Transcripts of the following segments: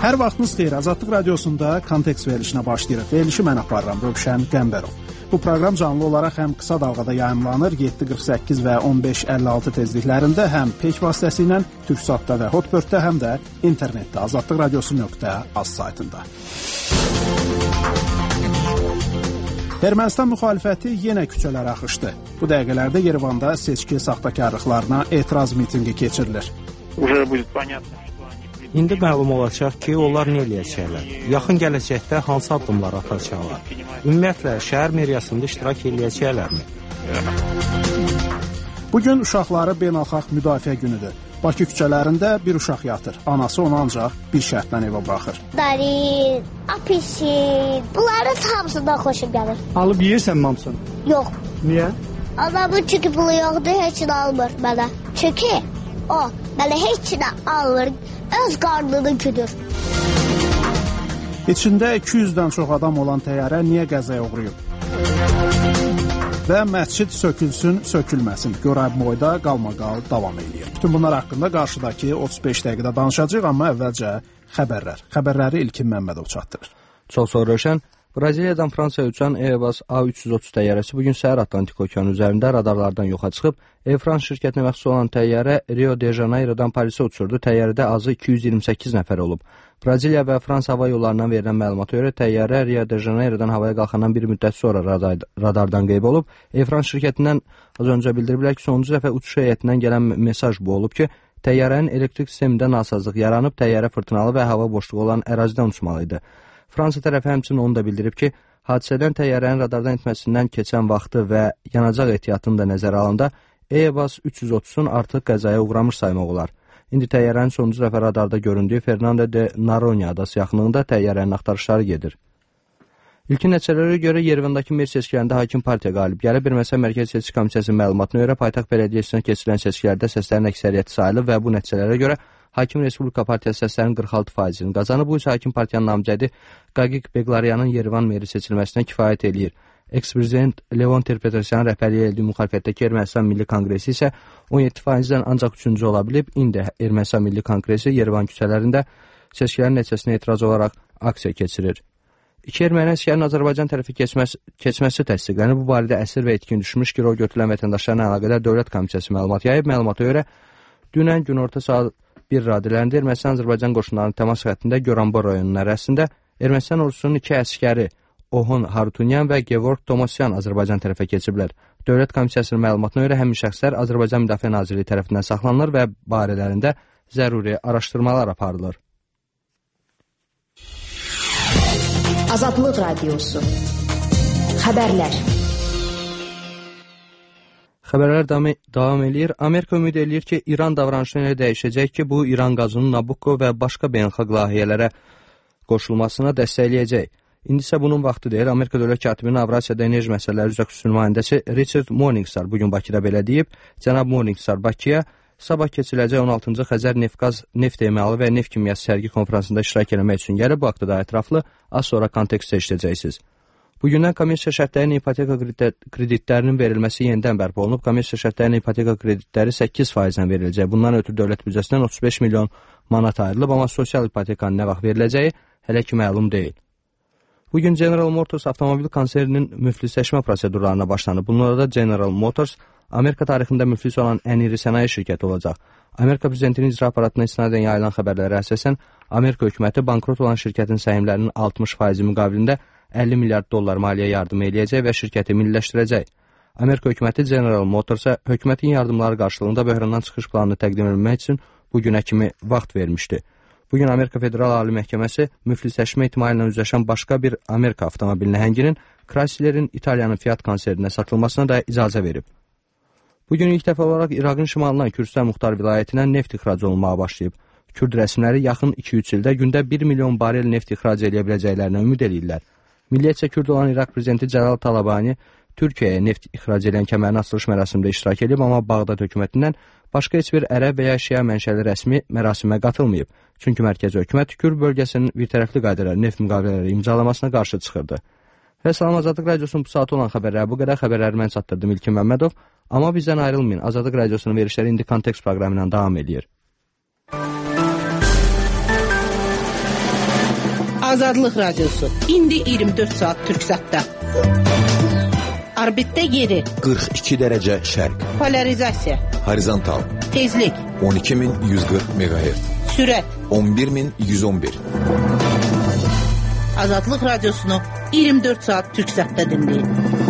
Hər vaxtınız xeyir. Azadlıq radiosunda Kontekst verilişinə başlayırıq. Verilişi mən aparıram, Rövşən Qəmbərov. Bu proqram canlı olaraq həm qısa dalğada yayımlanır, 7:48 və 15:56 tezliklərində, həm peyk vasitəsilə Türksatda və Hotbirddə, həm də internetdə azadlıqradiosu.az saytında. Ermənistan müxalifəti yenə küçələrə axışdı. Bu dəqiqələrdə Yerevanda seçki saxtakarlıqlarına etiraz mitinqi keçirilir. İndi məlum olacaq ki, onlar nə eləyəcəklər? Yaxın gələcəkdə hansı addımlar atacaqlar? Ümumiyyətlə, şəhər meriyasında iştirak eləyəcəklərmi? Bugün uşaqları beynəlxalq müdafiə günüdür. Bakı küçələrində bir uşaq yatır. Anası onu ancaq bir şərtlə evə buraxır. Darin, apişin, bunların hamısından xoşum gəlir. Alıb yeyirsən hamısını? Yox. Niyə? Adamın çünki pulu yoxdur, heç nə almır mənə. Çünki o mənə heç nə almır, öz qarnını güdür. İçində 200-dən çox adam olan təyyarə niyə Qəzzaya uğrayıb? Və məscid sökülsün, sökülməsin. Görəb-moyda qalmaqal davam edir. Bütün bunlar haqqında qarşıdakı 35 dəqiqədə danışacağıq, amma əvvəlcə xəbərlər. Xəbərləri İlkin Məmmədov çatdırır. Çox sağ ol Rövşən. Braziliyadan Fransaya uçan Airbus A330 təyyarəsi bugün səhər Atlantik okeanı üzərində radarlardan yoxa çıxıb. Air France şirkətinə məxsus olan təyyarə Rio de Janeirodan Parisə uçurdu. Təyyarədə azı 228 nəfər olub. Braziliya və Fransa hava yollarından verilən məlumata görə təyyarə Rio de Janeirodan havaya qalxandan bir müddət sonra radardan qeyb olub. Air France şirkətindən az öncə bildiriblər ki, sonuncu dəfə uçuş heyətindən gələn mesaj bu olub ki, təyyarənin elektrik sistemində nasazlıq yaranıb, təyyarə fırtınalı və hava boşluğu olan ərazidən uçmalı idi. Fransa tərəfi həmçinin onu da bildirib ki, hadisədən təyyarənin radardan etməsindən keçən vaxtı və yanacaq ehtiyatını da nəzərə alanda Airbus 330-un artıq qəzaya uğramış saymaq olar. İndi təyyarənin sonuncu dəfə radarda göründüyü Fernando de Noronha adası yaxınlığında təyyarənin axtarışları gedir. İlkin nəticələrə görə Yerevandakı mer seçkilərində hakim partiya qalib gəlib. Ermənistan Mərkəzi Seçki Komissiyasının məlumatına görə paytaxt bələdiyyəsinə keçirilən seçkilərdə səslərin əksəriyyəti sayılıb və bu nəticələrə görə Hakim Respublika Partiyası səslərin 46%-ni qazanıb. Bu isə Hakim Partiyanın namizədi Qaqiq Beqlaryanın Yerevan meri seçilməsinə kifayət eləyir. Eks-prezident Levon Ter-Petrosyanın rəhbərliyi eldiyi müxalifətdəki Ermənistan Milli Konqresi isə 17%-dən ancaq 3-cü ola bilib. İndi Ermənistan Milli Konqresi Yerevan küçələrində seçkilərin nəticəsinə etiraz olaraq aksiya keçirir. İki erməni əsgərinin Azərbaycan tərəfi keçməsi təsdiqlənib. Bu barədə əsir və etkin düşmüş girov götürülən vətəndaşlarla əlaqədar Dövlət Komissiyası məlumat yayıb. Məlumata görə dünən günorta saat 1 radələrində Ermənistan-Azərbaycan qoşunlarının təmas xəttində Goranboy rayonunun ərazisində Ermənistan ordusunun 2 əskəri Ohun Harutunyan və Gevorg Tomosyan Azərbaycan tərəfə keçiblər. Dövlət Komissiyasının məlumatına görə həmin şəxslər Azərbaycan Müdafiə Nazirliyi tərəfindən saxlanılır və barələrində zəruri araşdırmalar aparılır. Azadlıq Radiosu. Xəbərlər. Xəbərlər davam edir. Amerika ümid edir ki, İran davranışını elə dəyişəcək ki, bu İran qazının Nabucco və başqa beynəlxalq layihələrə qoşulmasına dəstəkləyəcək. İndi isə bunun vaxtı deyil. Amerika Dövlət Katibinin Avrasiyada enerji məsələləri üzrə xüsusi nümayəndəsi Richard Morningstar bugün Bakıda belə deyib. Cənab Morningstar Bakıya sabah keçiriləcək 16-cı Xəzər neft emalı və neft kimyası sərgi konferansında iştirak etmək üçün gəlib. Bu haqda daha ətraflı az sonra kontekstdə işləyəcəksiniz. Bugündən kommersiya şərtlərinin ipoteka kreditlərinin verilməsi yenidən bərpa olunub. Kommersiya şərtlərinin ipoteka kreditləri 8%-dən veriləcək. Bundan ötürü dövlət büdcəsindən 35 milyon manat ayrılıb, amma sosial ipotekanın nə vaxt veriləcəyi hələ ki məlum deyil. Bugün General Motors avtomobil konserninin müflisləşmə prosedurlarına başlanıb. Bunlarda General Motors Amerika tarixində müflis olan ən iri sənaye şirkəti olacaq. Amerika prezidentinin icra aparatına istinadən yayılan xəbərlərə əsasən Amerika hökuməti bankrot olan şirkətin səhmlərinin 60% müqabilində 50 milyard dollar maliyyə yardımı eləyəcək və şirkəti milliləşdirəcək. Amerika hökuməti General Motorsa hökumətin yardımları qarşılığında böhrandan çıxış planını təqdim etmək üçün bu günə kimi vaxt vermişdi. Bugün Amerika Federal Ali Məhkəməsi müflisləşmə ehtimali ilə üzləşən başqa bir Amerika avtomobil nəhənginin Chrysler'in İtaliyanın Fiat konsernində satılmasına da icazə verib. Bugün ilk dəfə olaraq İraqın şimalından Kürdistan Muxtar vilayətinə neft ixrac olunmağa başlayıb. Kürd rəsmiləri yaxın 2-3 ildə gündə 1 milyon barel neft ixrac edə biləcəklərinə ümid edirlər. Milliyyətcə Kürd olan İraq prezidenti Cəlal Talabani Türkiyəyə neft ixrac edən kəmərin açılış mərasimində iştirak edib, amma Bağdad hökumətindən başqa heç bir ərəb və ya şia mənşəli rəsmi mərasimə qatılmayıb. Çünki mərkəzi hökumət Kürd bölgəsinin birtərəfli qaydada neft müqavilələri imzalamasına qarşı çıxırdı. Və Salam Azadlıq Radiosunun bu saatı olan xəbərləri bu qədər. Xəbərləri mən çatdırdım İlkin Məmmədov. Amma bizdən ayrılmayın. Azadlıq Radiosunun verişləri indi Kontekst proqramı ilə davam edir. Azadlıq Radiosu. İndi 24 saat Türksatda. Orbitdə yeri 42 dərəcə şərq. Polarizasiya. Horizontal. Tezlik 12140 MHz. Sürət 11111. Azadlıq Radiosunu 24 saat Türksatda dinləyin.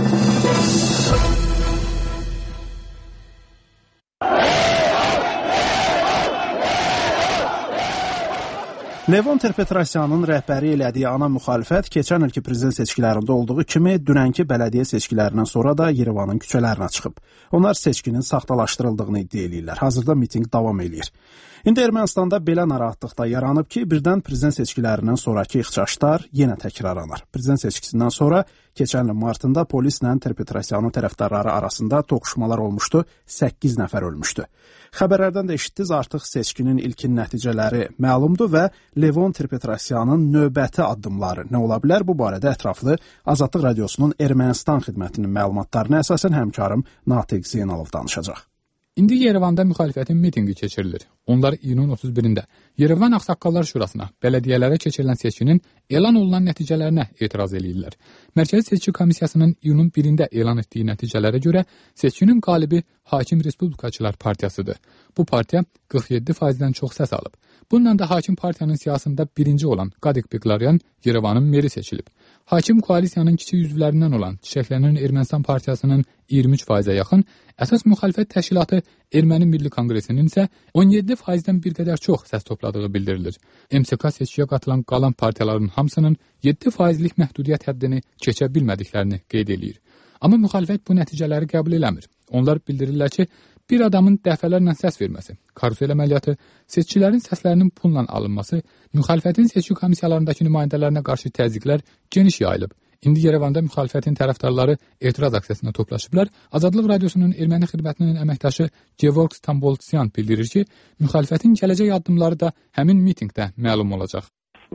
Levon Ter-Petrosyanın rəhbəri elədiyi ana müxalifət keçən ilki prezident seçkilərində olduğu kimi dünənki bələdiyyə seçkilərindən sonra da Yerevanın küçələrinə çıxıb. Onlar seçkinin saxtalaşdırıldığını iddia edirlər. Hazırda mitinq davam edir. İndi Ermənistanda belə narahatlıq da yaranıb ki, birdən prezident seçkilərindən sonraki ixtişaşlar yenə təkrarlanır. Prezident seçkisindən sonra keçən il martında polislə Ter-Petrosyanın tərəfdarları arasında toqquşmalar olmuşdu, 8 nəfər ölmüşdü. Xəbərlərdən də eşitdiniz, artıq seçkinin ilkin nəticələri məlumdur və Levon Ter-Petrosyanın növbəti addımları nə ola bilər? Bu barədə ətraflı Azadlıq Radiosunun Ermənistan xidmətinin məlumatlarına əsasən həmkarım Natiq Zeynalov danışacaq. İndi Yerevanda müxalifətin mitinqi keçirilir. Onlar iyunun 31-də Yerevan Ağsaqqallar Şurasına bələdiyyələrə keçirilən seçkinin elan olunan nəticələrinə etiraz edirlər. Mərkəzi Seçki Komissiyasının iyunun 1-də elan etdiyi nəticələrə görə seçkinin qalibi Hakim Respublikaçılar Partiyasıdır. Bu partiya 47%-dən çox səs alıb. Bununla da Hakim partiyanın siyasında birinci olan Qadik Beklaryan Yerevanın meri seçilib. Hakim koalisiyanın kiçik üzvlərindən olan Çiçəklənən Ermənistan Partiyasının 23%-ə yaxın, əsas müxalifət təşkilatı Erməni Milli Konqresinin isə 17%-dən bir qədər çox səs topladığı bildirilir. MSK seçkiyə qatılan qalan partiyaların hamısının 7%lik məhdudiyyət həddini keçə bilmədiklərini qeyd edir. Amma müxalifət bu nəticələri qəbul eləmir. Onlar bildirirlər ki, bir adamın dəfələrlə səs verməsi, karusel əməliyyatı, seçkilərin səslərinin pulla alınması, müxalifətin seçki komissiyalarındakı nümayəndələrinə qarşı təzyiqlər geniş yayılıb. İndi Yerevanda müxalifətin tərəfdarları etiraz aksiyasına toplaşıblar. Azadlıq Radiosunun erməni xidmətinin əməkdaşı Gevorg Stamboltsyan bildirir ki, müxalifətin gələcək addımları da həmin mitinqdə məlum olacaq.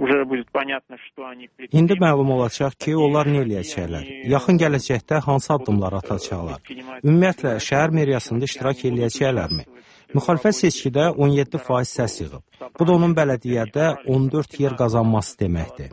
İndi məlum olacaq ki, onlar nə eləyəcəklər? Yaxın gələcəkdə hansı addımlar atacaqlar? Ümumiyyətlə, şəhər meriyasında iştirak eləyəcəklərmi? Müxalifət seçkidə 17% səs yığıb. Bu da onun bələdiyyədə 14 yer qazanması deməkdir.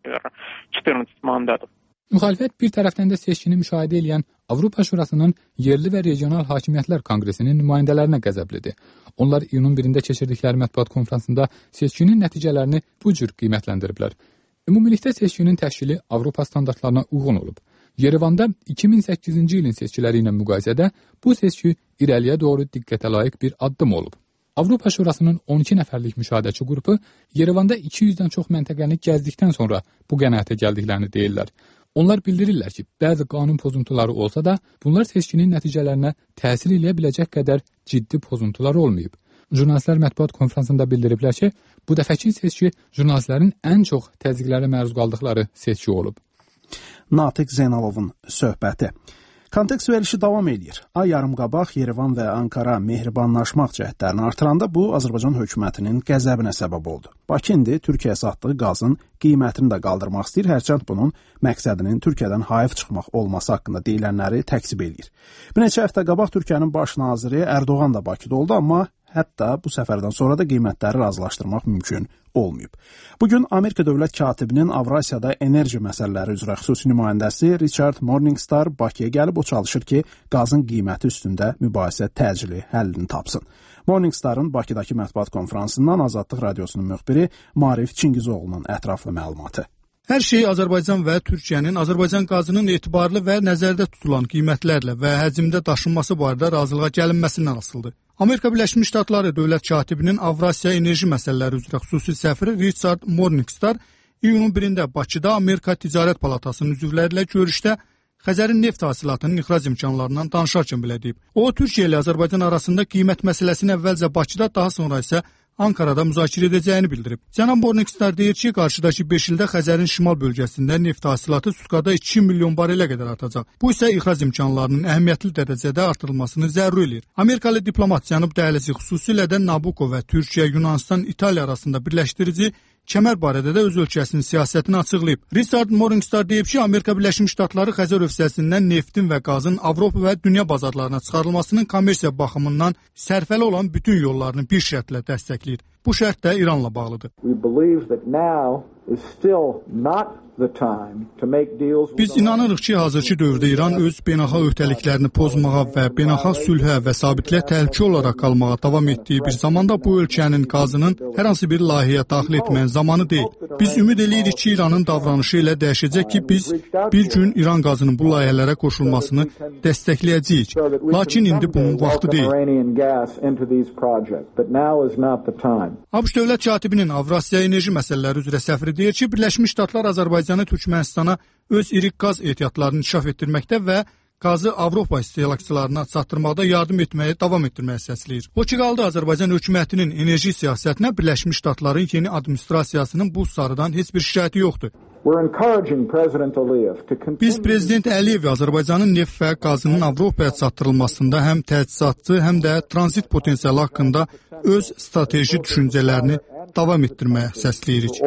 Müxalifət bir tərəfdən də seçkini müşahidə edən Avropa Şurasının yerli və regional hakimiyyətlər konqresinin nümayəndələrinə qəzəblidir. Onlar iyunun 1-də keçirdikləri mətbuat konfransında seçkinin nəticələrini bu cür qiymətləndiriblər. Ümumilikdə seçkinin təşkili Avropa standartlarına uyğun olub. Yerevanda 2008-ci ilin seçkiləri ilə müqayisədə bu seçki irəliyə doğru diqqətə layiq bir addım olub. Avropa Şurasının 12 nəfərlik müşahidəçi qrupu Yerevanda 200-dən çox məntəqəni gəzdikdən sonra bu qənaətə gəldiklərini deyirlər. Onlar bildirirlər ki, bəzi qanun pozuntuları olsa da, bunlar seçkinin nəticələrinə təsir eləyə biləcək qədər ciddi pozuntular olmayıb. Jurnalistlər mətbuat konfransında bildiriblər ki, bu dəfəki seçki jurnalistlərin ən çox təzyiqlərə məruz qaldıqları seçki olub. Natiq Zeynalovun söhbəti. Kontekst verilişi davam edir. Ay yarım qabaq Yerevan və Ankara mehribanlaşmaq cəhdlərini artıranda bu Azərbaycan hökumətinin qəzəbinə səbəb oldu. Bakı indi Türkiyəyə satdığı qazın qiymətini də qaldırmaq istəyir, hərçənd bunun məqsədinin Türkiyədən hayıf çıxmaq olması haqqında deyilənləri təkzib edir. Bir neçə həftə qabaq Türkiyənin baş naziri Erdoğan da Bakıda oldu, amma hətta bu səfərdən sonra da qiymətləri razılaşdırmaq mümkün olmayıb. Bugün Amerika Dövlət Katibinin Avrasiyada enerji məsələləri üzrə xüsusi nümayəndəsi Richard Morningstar Bakıya gəlib, o çalışır ki, qazın qiyməti üstündə mübahisə təcili həllini tapsın. Morningstarın Bakıdakı mətbuat konfransından Azadlıq Radiosunun müxbiri Marif Çingizoğlu'nun ətraflı məlumatı. Hər şey Azərbaycan və Türkiyənin Azərbaycan qazının etibarlı və nəzərdə tutulan qiymətlərlə və həcmdə daşınması barədə razılığa gəlinməsindən asılıdır. Amerika Birləşmiş Ştatları Dövlət Katibinin Avrasiya enerji məsələləri üzrə xüsusi səfiri Richard Morningstar iyunun 1-də Bakıda Amerika Ticarət Palatasının üzvləri ilə görüşdə Xəzərin neft hasilatının ixrac imkanlarından danışarkən belə deyib. O, Türkiyə ilə Azərbaycan arasında qiymət məsələsini əvvəlcə Bakıda, daha sonra isə Ankarada müzakirə edəcəyini bildirib. Cənab Morningstar deyir ki, qarşıdakı 5 ildə Xəzərin şimal bölgəsində neft hasilatı sutkada 2 milyon barelə qədər artacaq. Bu isə ixrac imkanlarının əhəmiyyətli dərəcədə artırılmasını zəruri eləyir. Amerikalı diplomat Cənub dəhlizi xüsusilə də Nabucco və Türkiyə, Yunanistan, İtaliya arasında birləşdirici kəmər barədə də öz ölkəsinin siyasətini açıqlayıb. Richard Morningstar deyib ki, Amerika Birləşmiş Ştatları Xəzər hövzəsindən neftin və qazın Avropa və dünya bazarlarına çıxarılmasının kommersiya baxımından sərfəli olan bütün yollarını bir şərtlə dəstəkləyir. Bu şərt də İranla bağlıdır. Biz inanırıq ki, hazırki dövrdə İran öz beynəlxalq öhdəliklərini pozmağa və beynəlxalq sülhə və sabitliyə təhlükə olaraq qalmağa davam etdiyi bir zamanda bu ölkənin qazının hər hansı bir layihəyə daxil etməyin zamanı deyil. Biz ümid edirik ki, İranın davranışı ilə dəyişəcək ki, biz bir gün İran qazının bu layihələrə qoşulmasını dəstəkləyəcəyik. Lakin indi bunun vaxtı deyil. ABŞ dövlət katibinin Avrasiya enerji məsələləri üzrə səfiri deyir ki, Birləşmiş Ştatlar Azərbaycanı Türkmənistana öz iri qaz ehtiyatlarını inkişaf etdirməkdə və qazı Avropa istehlakçılarına çatdırmaqda yardım etməyə davam etdirməyə səsləyir. O ki qaldı Azərbaycan hökumətinin enerji siyasətinə Birləşmiş Ştatların yeni administrasiyasının bu sarıdan heç bir şikayəti yoxdur. Biz Prezident Əliyev Azərbaycanın neft və qazının Avropaya çatdırılmasında həm təchizatçı, həm də tranzit potensialı haqqında öz strateji düşüncələrini davam etdirməyə səsləyirik.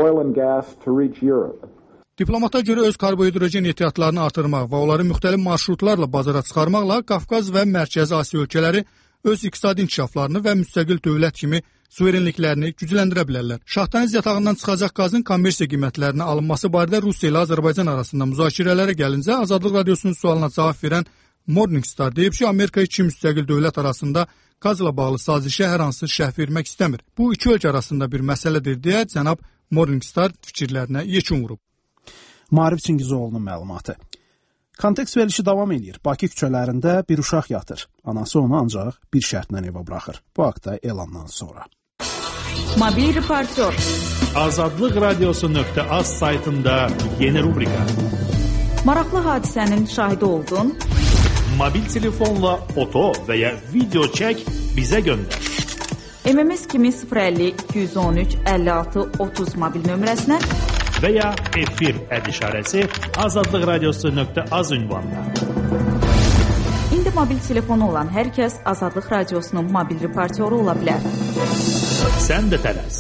Diplomata görə öz karbohidrogen ehtiyatlarını artırmaq və onları müxtəlif marşrutlarla bazara çıxarmaqla Qafqaz və Mərkəzi Asiya ölkələri öz iqtisadi inkişaflarını və müstəqil dövlət kimi suverenliklərini gücləndirə bilərlər. Şahdəniz yatağından çıxacaq qazın kommersiya qiymətlərinin alınması barədə Rusiya ilə Azərbaycan arasında müzakirələrə gəlincə Azadlıq Radiosunun sualına cavab verən Morningstar deyib ki, Amerika iki müstəqil dövlət arasında qazla bağlı sazişə hər hansı şərh vermək istəmir. Bu iki ölkə arasında bir məsələdir deyə cənab Morningstar fikirlərinə yekun vurub. Maarif Çingizoğlu'nun məlumatı. Kontekst verilişi davam edir. Bakı küçələrində bir uşaq yatır. Anası onu ancaq bir şərtlə evə buraxır. Bu haqda elandan sonra. Mobil reportyor. Azadlıq Radiosu.az saytında yeni rubrika. Maraqlı hadisənin şahidi oldun. Mobil telefonla foto və ya video çək bizə göndər. MMS kimi 050 213 56 30 mobil nömrəsinə və ya efir işarəsi Azadlıq Radiosu.az ünvanına. İndi mobil telefonu olan hər kəs Azadlıq Radiosunun mobil reportyoru ola bilər. Sən də tələs.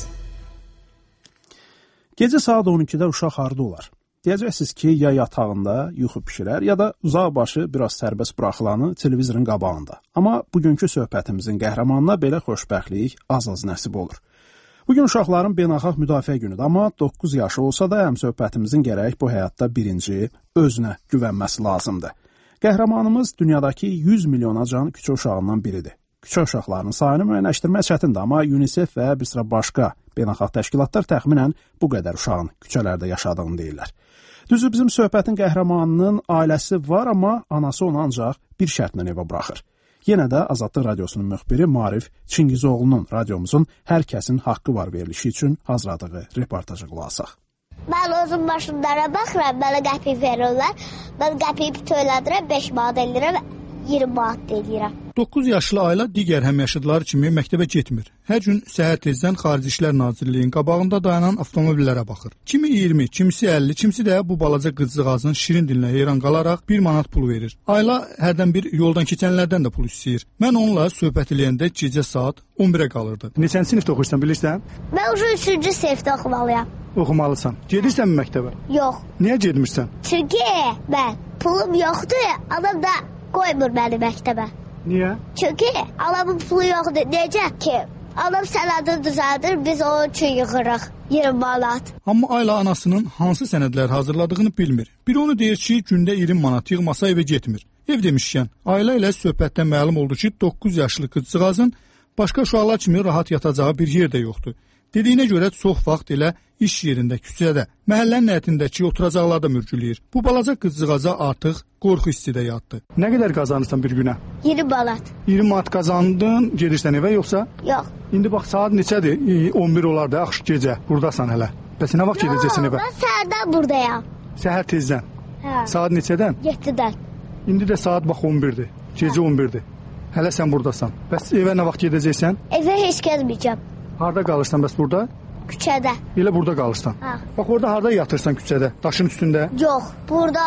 Gecə saat 12-də uşaq harda olar? Deyəcəksiniz ki, ya yatağında yuxu pişirər, ya da uzaq başı biraz sərbəst buraxılanı televizorun qabağında. Amma bugünkü söhbətimizin qəhrəmanına belə xoşbəxtlik az-az nəsib olur. Bugün uşaqların beynəlxalq müdafiə günüdür, amma 9 yaşı olsa da həm söhbətimizin gərək bu həyatda birinci özünə güvənməsi lazımdır. Qəhrəmanımız dünyadakı 100 milyonacan küçə uşağından biridir. Küçə uşaqlarının sayını müəyyənləşdirmək çətindir, amma UNICEF və bir sıra başqa beynəlxalq təşkilatlar təxminən bu qədər uşağın küçələrdə yaşadığını deyirlər. Düzü bizim söhbətin qəhrəmanının ailəsi var, amma anası onu ancaq bir şərtlə evə buraxır. Yenə də Azadlıq Radiosunun müxbiri Maarif Çingizoğlu'nun radiomuzun hər kəsin haqqı var verilişi üçün hazırladığı reportajı qulaq asaq. Mən özüm maşınlara baxıram, mənə qəpik verirlər. Mən qəpiyi bütövlədirəm, 5 manat eləyirəm, 20 manat eləyirəm. 9 yaşlı Ayla digər həmyaşıdları kimi məktəbə getmir. Hər gün səhər tezdən Xarici İşlər Nazirliyinin qabağında dayanan avtomobillərə baxır. Kimi 20, kimisi 50, kimisi də bu balaca qızcığazın şirin dilinə heyran qalaraq 1 manat pul verir. Ayla hərdən bir yoldan keçənlərdən də pul istəyir. Mən onunla söhbət eləyəndə gecə saat 11-ə qalırdı. Neçənci sinifdə oxuyursan, bilirsən? Mən 3-cü sinifdə oxumalıyam. Oxumalısan. Gedirsən mi məktəbə? Yox. Niyə getmirsən? Çünki mən pulum yoxdur, anam da qoymur məni məktəbə. Niyə? Çünki anamın pulu yoxdur. Necə ki? Anam sənədini düzəldir, biz onun üçün yığırıq 20 manat. Amma Ayla anasının hansı sənədlər hazırladığını bilmir. Biri onu deyir ki, gündə 20 manat yığmasa evə getmir. Ev demişkən, Ayla ilə söhbətdən məlum oldu ki, 9 yaşlı qızcığazın başqa uşaqlar kimi rahat yatacağı bir yer də yoxdur. Dediyinə görə çox vaxt elə iş yerində, küçədə, məhəllənin həyətindəki oturacaqlarda mürgüləyir. Bu balaca qızcığaza artıq qorxu hissi də yatdı. Nə qədər qazanırsan bir günə? 20 manat. 20 manat qazandın, gedirsən evə yoxsa? Yox. İndi bax saat neçədir? 11 olar da, axşam gecə. Burdasan hələ. Bəs nə vaxt gedəcəksən evə? Mən səhərdən buradayam. Səhər tezdən? Hə. Saat neçədən? 7-dən. İndi də saat bax 11-dir. Gecə 11-dir. Hələ sən burdasan. Bəs evə nə vaxt gedəcəksən? Evə heç gəlməyəcəm. Harda qalırsan bəs burada? Küçədə. Elə burada qalırsan? Hə. Bax orada harda yatırsan küçədə? Daşın üstündə? Yox, burada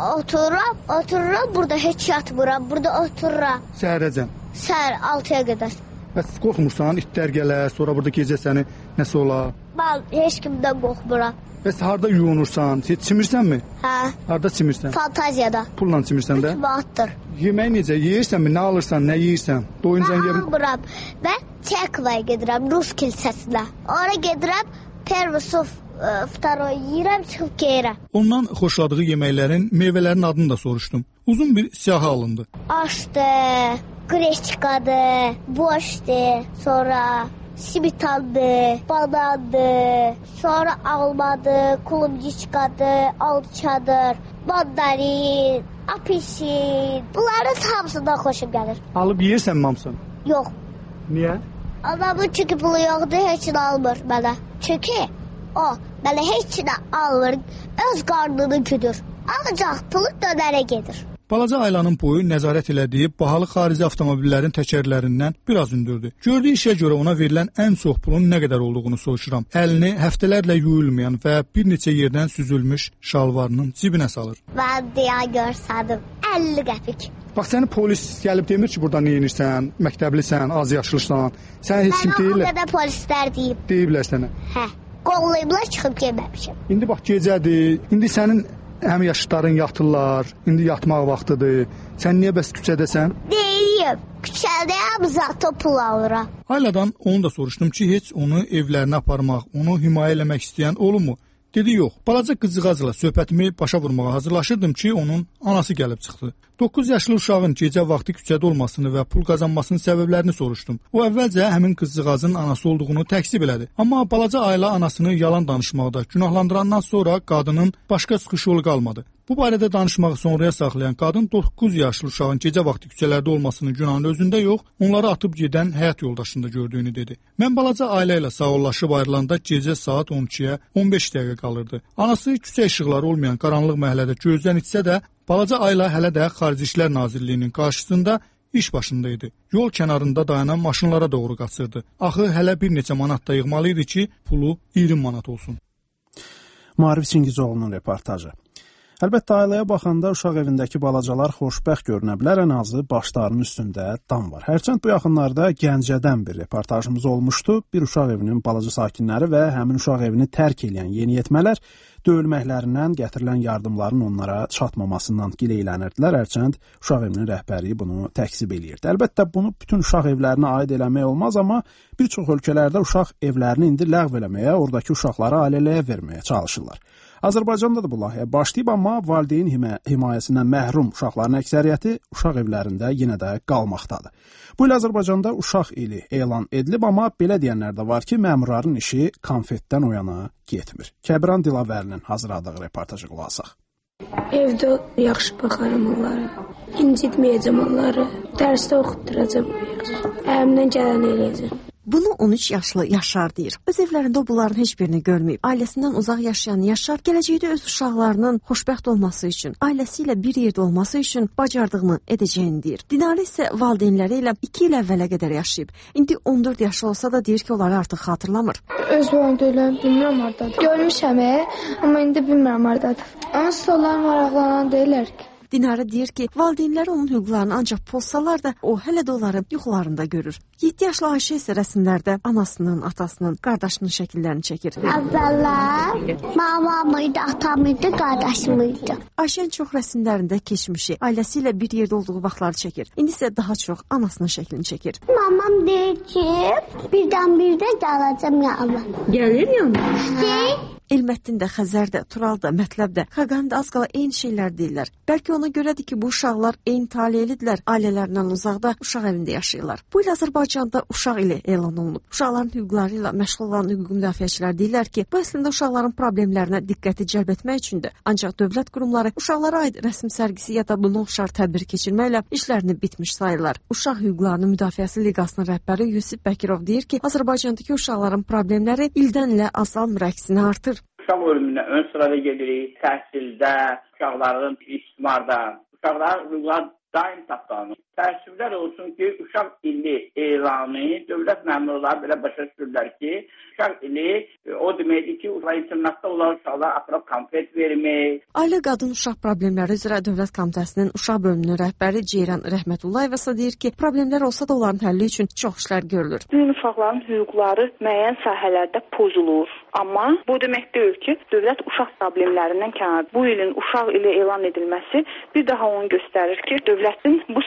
otururam, burada heç yatmıram, burada otururam. Səhərəcən? Səhər 6-ya qədər. Bəs qorxmursan, itlər gələr, sonra burada gecə səni nəsə olar? Mən heç kimdən qorxmuram. Bəs harda yuyunursan? Heç çimirsənmi? Hə. Harda çimirsən? Fantaziyada. Pulla çimirsən də? 3 manatdır. Yemək necə? Yeyirsənmi? Nə alırsan? Nə yeyirsən? Doyuncan Mən yerin... almıram. Mən Çekvaya gedirəm, Rus kilsəsinə. Ora gedirəm, Permisov Vtaroy yeyirəm, çıxıb geyirəm. Ondan xoşladığı yeməklərin, meyvələrin adını da soruşdum. Uzun bir siyahı alındı. Aşdır, qreçkadır, boşdur, sonra simitandır, banandır, sonra almadır, klubniçkadır, alçadır, mandarin, apelsin. Bunların hamısından xoşum gəlir. Alıb yeyirsən hamısını? Yox. Niyə? Adamın çünki pulu yoxdur, heç nə almır mənə. Çünki o mənə heç nə almır, öz qarnını güdür. Ancaq pulu dönərə gedir. Balaca Aylanın boyu nəzarət elədiyi bahalı xarici avtomobillərin təkərlərindən biraz ündürdü. Gördüyü işə görə ona verilən ən çox pulun nə qədər olduğunu soruşuram. Əlini həftələrlə yuyulmayan və bir neçə yerdən süzülmüş şalvarının cibinə salır. Mən deyə görsədim 50 qəpik. Bax səni polis gəlib demir ki, burada nə edirsən, məktəblisən, az yaşlısan. Sən heç kim deyirlər. Mən o qədər polislər deyib. Deyiblər sənə. Hə. Qollayıblar çıxıb gəlməmişəm. İndi bax gecədir. İndi sənin həm yaşlıların yatırlar. İndi yatmaq vaxtıdır. Sən niyə bəs küçədəsən? Deyirəm. Küçədəyəm, zato pul alıram. Ayladan onu da soruşdum ki, heç onu evlərinə aparmaq, onu himayə eləmək istəyən olurmu? Dedi yox. Balaca qızcığazla söhbətimi başa vurmağa hazırlaşırdım ki, onun anası gəlib çıxdı. 9 yaşlı uşağın gecə vaxtı küçədə olmasını və pul qazanmasının səbəblərini soruşdum. O əvvəlcə həmin qızcığazın anası olduğunu təksib elədi. Amma balaca Ayla anasını yalan danışmaqda günahlandırandan sonra qadının başqa çıxış yolu qalmadı. Bu barədə danışmağı sonraya saxlayan qadın 9 yaşlı uşağın gecə vaxtı küçələrdə olmasının günahını özündə yox, onları atıb gedən həyat yoldaşında gördüyünü dedi. Mən balaca Ayla ilə sağollaşıb ayrılanda gecə saat 12-yə 15 dəqiqə qalırdı. Anası küçə işıqları olmayan qaranlıq məhəllədə gözdən itsə də, balaca Ayla hələ də Xarici İşlər Nazirliyinin qarşısında iş başında idi. Yol kənarında dayanan maşınlara doğru qaçırdı. Axı hələ bir neçə manat da yığmalı idi ki, pulu 20 manat olsun. Maarif Çingizoğlu'nun reportajı. Əlbəttə, aileye baxanda uşaq evindəki balacalar xoşbəxt görünə bilər, ən azı başlarının üstündə dam var. Hərçənd bu yaxınlarda Gəncədən bir reportajımız olmuşdu. Bir uşaq evinin balaca sakinləri və həmin uşaq evini tərk edən yeniyetmələr döyülməklərindən gətirilən yardımların onlara çatmamasından gileylənirdilər. Hərçənd uşaq evinin rəhbəri bunu təksib eləyirdi. Əlbəttə, bunu bütün uşaq evlərinə aid eləmək olmaz, amma bir çox ölkələrdə uşaq evlərini indi ləğv eləməyə, oradakı uşaqları ailələrə verməyə çalışırlar. Azərbaycanda da bu layihə başlayıb, amma valideyn himayəsindən məhrum uşaqların əksəriyyəti uşaq evlərində yenə də qalmaqdadır. Bu il Azərbaycanda uşaq ili elan edilib, amma belə deyənlər də var ki, məmurların işi konfetdən o yana getmir. Kəbran Dilavərlinin hazırladığı reportajı qulaq asaq. Evdə yaxşı baxaram onlara, incitməyəcəm onları, dərsdə oxutduracam, əlimdən gələni eləyəcəm. Bunu 13 yaşlı Yaşar deyir. Öz evlərində o bunların heç birini görməyib. Ailəsindən uzaq yaşayan Yaşar gələcəkdə öz uşaqlarının xoşbəxt olması üçün, ailəsi ilə bir yerdə olması üçün bacardığını edəcəyini deyir. Dinarə isə valideynləri ilə 2 il əvvələ qədər yaşayıb. İndi 14 yaşı olsa da deyir ki, onları artıq xatırlamır. Öz valideynlərim bilmirəm hardadır. Görmüşəm, amma indi bilmirəm hardadır. Amma onlar maraqlanan deyirlər ki. Dinarə deyir ki, valideynləri onun hüquqlarını ancaq pozsalar da o hələ də onları yuxularında görür. 7 yaşlı Ayşə isə rəsmlərdə anasının, atasının, qardaşının şəkillərini çəkir. Əvvəllər mamam idi, atam idi, qardaşım idi. Ayşənin çox rəsmlərində keçmişi, ailəsi ilə bir yerdə olduğu vaxtları çəkir. İndi isə daha çox anasının şəklini çəkir. Mamam deyir ki, birdən gələcəm yanıma. Gəlir yanıma? Elməddin də, Xəzər də, Tural da, Mətləb də, Xaqan da az qala eyni şeylər deyirlər. Bəlkə ona görədir ki, bu uşaqlar eyni taleylidirlər, ailələrindən uzaqda uşaq evində yaşayırlar. Bu il Azərbaycanda uşaq ili elan olunub. Uşaqların hüquqları ilə məşğul olan hüquq müdafiəçilər deyirlər ki, bu əslində uşaqların problemlərinə diqqəti cəlb etmək üçündür. Ancaq dövlət qurumları uşaqlara aid rəsm sərgisi ya da buna oxşar tədbir keçirməklə işlərini bitmiş sayırlar. Uşaq hüquqlarının müdafiəsi liqasının rəhbəri Yusif Bəkirov deyir ki, Azərbaycandakı uşaqların problemləri ildən ilə azalmır, əksinə artır. Uşaq ölümünə ön sırada gedirik, təhsildə, uşaqların istismarda, uşaqların hüquqları daim tapdanır. Təəssüflər olsun ki, uşaq ili elanı dövlət məmurları belə başa düşürlər ki, uşaq ili o deməkdir ki, internatda olan uşaqlar aparıb konfet vermək. Ailə Qadın Uşaq Problemləri üzrə Dövlət Komitəsinin uşaq bölümünün rəhbəri Ceyran Rəhmətullayeva isə deyir ki, problemlər olsa da onların həlli üçün çox işlər görülür. Bu uşaqların hüquqları müəyyən sahələrdə pozulur. Amma bu demək deyil ki, dövlət uşaq problemlərindən kənar. Bu ilin uşaq ili elan edilməsi bir daha onu göstərir ki, dövlətin bu sahəyə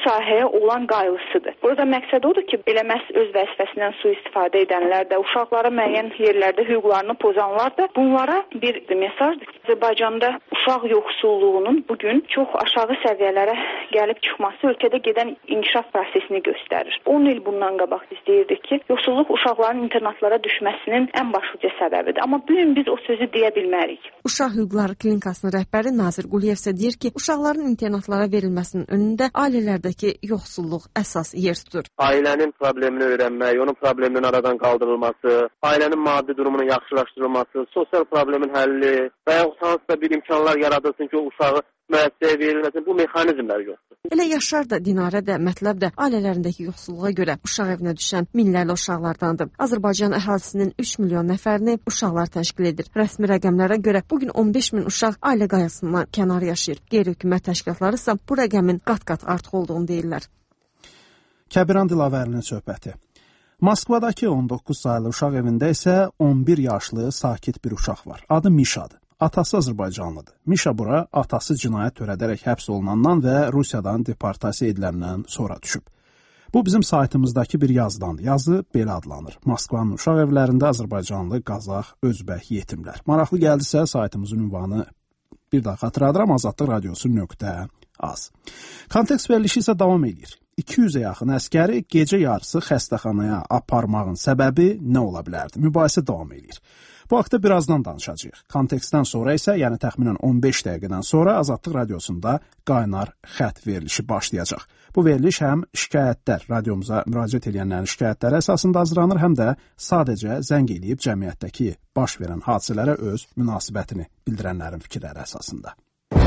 uşaqlara olan qayğısıdır. Burada məqsəd odur ki, elə məhz öz vəzifəsindən sui-istifadə edənlər də, uşaqlara müəyyən yerlərdə hüquqlarını pozanlar da bunlara bir mesajdır ki, Azərbaycanda uşaq yoxsulluğunun bugün çox aşağı səviyyələrə gəlib çıxması ölkədə gedən inkişaf prosesini göstərir. 10 il bundan qabaq istəyirdik ki, yoxsulluq uşaqların internatlara düşməsinin ən başlıca səbəbidir. Amma bu gün biz o sözü deyə bilmərik. Uşaq Hüquqları Klinikasının rəhbəri Nazir Quliyev isə deyir ki, uşaqların internatlara verilməsinin önündə ailələrdəki yoxsulluq əsas yer tutur. Ailənin problemini öyrənmək, onun probleminin aradan qaldırılması, ailənin maddi durumunun yaxşılaşdırılması, sosial problemin həlli və yaxud hansısa bir imkanlar yaradılsın ki, o uşağı müəssisəyə verilməsin, bu mexanizmlər yoxdur. Elə Yaşar da, Dinarə də, Mətləb də ailələrindəki yoxsulluğa görə uşaq evinə düşən minlərlə uşaqlardandır. Azərbaycan əhalisinin 3 milyon nəfərini uşaqlar təşkil edir. Rəsmi rəqəmlərə görə bugün 15 min uşaq ailə qayğısından kənar yaşayır. Qeyri-hökumət təşkilatları isə bu rəqəmin qat-qat artıq olduğunu deyirlər. Kəbiran Dilavərlinin söhbəti. Moskvadakı 19 saylı uşaq evində isə 11 yaşlı sakit bir uşaq var. Adı Mişadır. Atası Azərbaycanlıdır. Mişa bura atası cinayət törədərək həbs olunandan və Rusiyadan deportasiya ediləndən sonra düşüb. Bu bizim saytımızdakı bir yazıdandır. Yazı belə adlanır. Moskvanın uşaq evlərində Azərbaycanlı, Qazax, Özbək yetimlər. Maraqlı gəldisə saytımızın ünvanı bir daha xatırladıram, azadlıqradiosu.az. Kontekst verilişi isə davam edir. 200-ə yaxın əskəri gecə yarısı xəstəxanaya aparmağın səbəbi nə ola bilərdi? Mübahisə davam edir. Bu haqda birazdan danışacağıq. Kontekstdən sonra isə, yəni təxminən 15 dəqiqədən sonra Azadlıq radiosunda qaynar xətt verilişi başlayacaq. Bu veriliş həm şikayətlər, radiomuza müraciət edənlərin şikayətləri əsasında hazırlanır, həm də sadəcə zəng eləyib cəmiyyətdəki baş verən hadisələrə öz münasibətini bildirənlərin fikirləri əsasında.